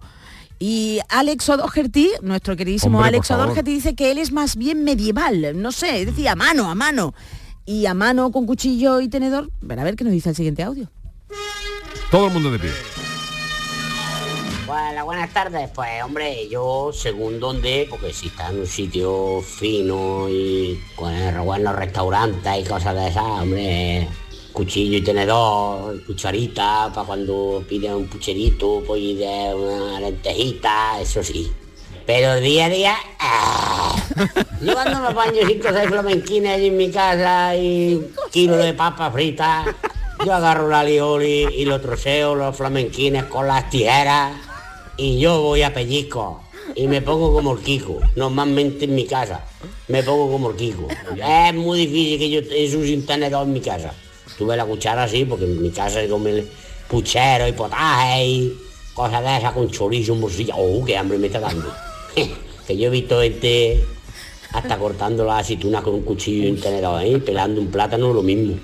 Y Alex O'Doherty, nuestro queridísimo Hombre, Alex O'Doherty, dice que él es más bien medieval, no sé, es decir, a mano, a mano. Y a mano con cuchillo y tenedor, ver a ver qué nos dice el siguiente audio. Todo el mundo de pie. Bueno, buenas tardes. Pues hombre, yo según dónde, porque si está en un sitio fino y con buenos restaurantes y cosas de esas, hombre, cuchillo y tenedor, cucharita para cuando pide un pucherito, pues de una lentejita, eso sí. Pero día a día, ¡ah! Yo cuando me baño cinco o seis flamenquines allí en mi casa y kilo de papas fritas, yo agarro la alioli y lo troceo los flamenquines con las tijeras y yo voy a pellizco y me pongo como el Kiko, normalmente en mi casa, me pongo como el Kiko. Es muy difícil que yo eso sin tenedor en mi casa. Tuve la cuchara así porque en mi casa se come puchero y potaje y cosas de esas con chorizo, morcilla. ¡Oh, qué hambre me está dando! Que yo he visto gente hasta cortando las aceitunas con un cuchillo y un tenedor, ¿eh? Pelando un plátano, lo mismo.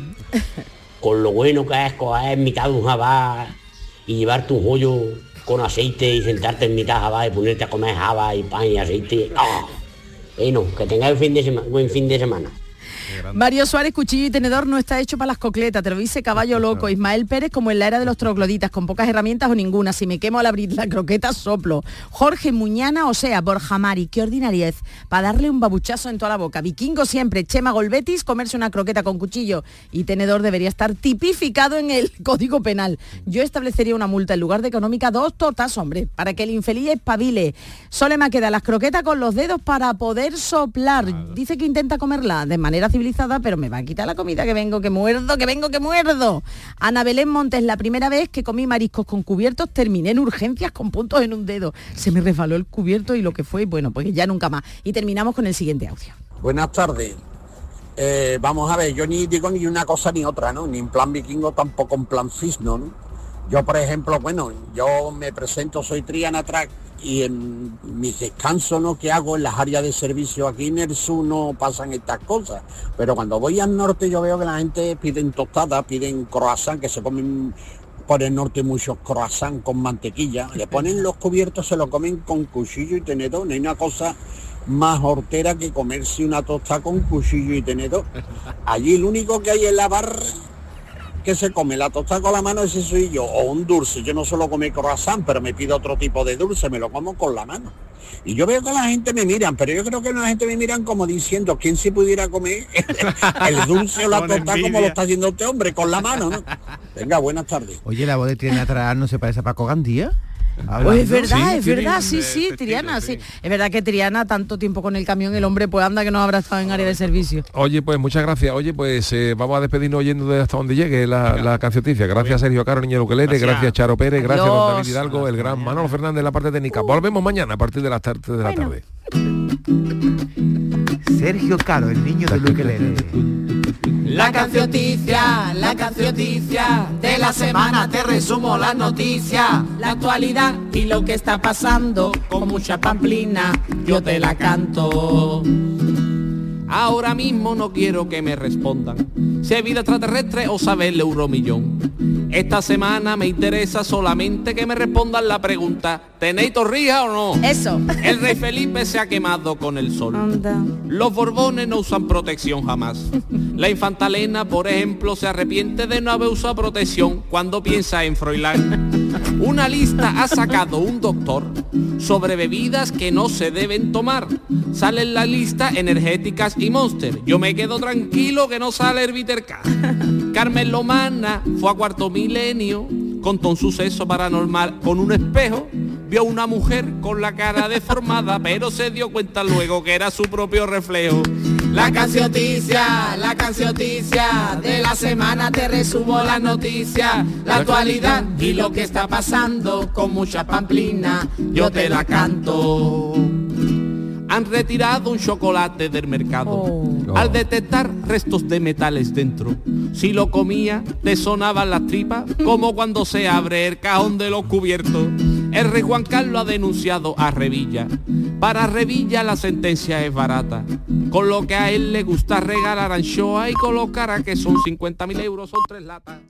Con lo bueno que es coger en mitad de un jabá y llevarte un joyo con aceite y sentarte en mitad de jabá y ponerte a comer jabá y pan y aceite. ¡Oh! Bueno, que tengáis fin de sema- buen fin de semana. Mario Suárez, cuchillo y tenedor no está hecho para las cocletas, te lo dice Caballo Loco. Ismael Pérez, como en la era de los trogloditas, con pocas herramientas o ninguna. Si me quemo al abrir la croqueta, soplo. Jorge Muñana, o sea, Borja Mari, qué ordinariez, para darle un babuchazo en toda la boca. Vikingo siempre. Chema Golbetis, comerse una croqueta con cuchillo y tenedor debería estar tipificado en el Código Penal. Yo establecería una multa en lugar de económica, dos totas, hombre, para que el infeliz espabile. Solo me queda las croquetas con los dedos para poder soplar. Dice que intenta comerla de manera civilizada, pero me va a quitar la comida, que vengo, que muerdo, que vengo, que muerdo. Ana Belén Montes, la primera vez que comí mariscos con cubiertos, terminé en urgencias con puntos en un dedo. Se me resbaló el cubierto y lo que fue, bueno, pues ya nunca más. Y terminamos con el siguiente audio. Buenas tardes. Eh, vamos a ver, yo ni digo ni una cosa ni otra, ¿no? Ni en plan vikingo, tampoco en plan fisno, ¿no? Yo, por ejemplo, bueno, yo me presento, soy Triana Track, y en mis descansos, ¿no?, que hago en las áreas de servicio aquí en el sur no pasan estas cosas, pero cuando voy al norte yo veo que la gente piden tostadas, piden croissant, que se comen por el norte muchos croissant con mantequilla, le ponen los cubiertos, se lo comen con cuchillo y tenedor. No hay una cosa más hortera que comerse una tostada con cuchillo y tenedor. Allí lo único que hay es la barra ¿qué se come? La tostada con la mano, ese soy yo, o un dulce. Yo no suelo comer croissant, pero me pido otro tipo de dulce, me lo como con la mano. Y yo veo que la gente me miran, pero yo creo que la gente me miran como diciendo, ¿quién se pudiera comer el dulce o la tostada como lo está haciendo este hombre, con la mano, ¿no? Venga, buenas tardes. Oye, la voz de Triana atrás no se parece a Paco Gandía. Pues es verdad, Sí, es tiene verdad, un, sí, eh, sí, estilo, Triana, sí. sí. Es verdad que Triana, tanto tiempo con el camión, el hombre, pues anda que no habrá estado en área de servicio. Oye, pues muchas gracias. Oye, pues eh, vamos a despedirnos oyendo de hasta donde llegue la, la cancioticia. Gracias Sergio Caro, Niño Ukelele, gracias. gracias Charo Pérez, gracias Adiós. don David Hidalgo, el gran Manolo Fernández en la parte técnica. Volvemos mañana a partir de las tarde de la tarde. Sergio Caro, el niño del ukelele. La cancioticia, la cancioticia de la semana, te resumo las noticias, la actualidad y lo que está pasando, con mucha pamplina yo te la canto. Ahora mismo no quiero que me respondan si hay vida extraterrestre o saber el euromillón. Esta semana me interesa solamente que me respondan la pregunta, ¿tenéis torrijas o no? Eso. El rey Felipe se ha quemado con el sol. Anda. Los Borbones no usan protección jamás. La infanta Elena, por ejemplo, se arrepiente de no haber usado protección cuando piensa en Froilán. Una lista ha sacado un doctor sobre bebidas que no se deben tomar. Sale en la lista energéticas y Monster. Yo me quedo tranquilo que no sale el Viterca. Carmen Lomana fue a cuarto milenio, contó un suceso paranormal con un espejo. Vio una mujer con la cara deformada, pero se dio cuenta luego que era su propio reflejo. La cancioticia, la cancioticia de la semana, te resumo las noticias, la actualidad y lo que está pasando, con mucha pamplina yo te la canto. Han retirado un chocolate del mercado Oh. al detectar restos de metales dentro. Si lo comía, te sonaban las tripas como cuando se abre el cajón de los cubiertos. El rey Juan Carlos ha denunciado a Revilla. Para Revilla la sentencia es barata, con lo que a él le gusta regalar anchoa y colocar a que son cincuenta mil euros, son tres latas.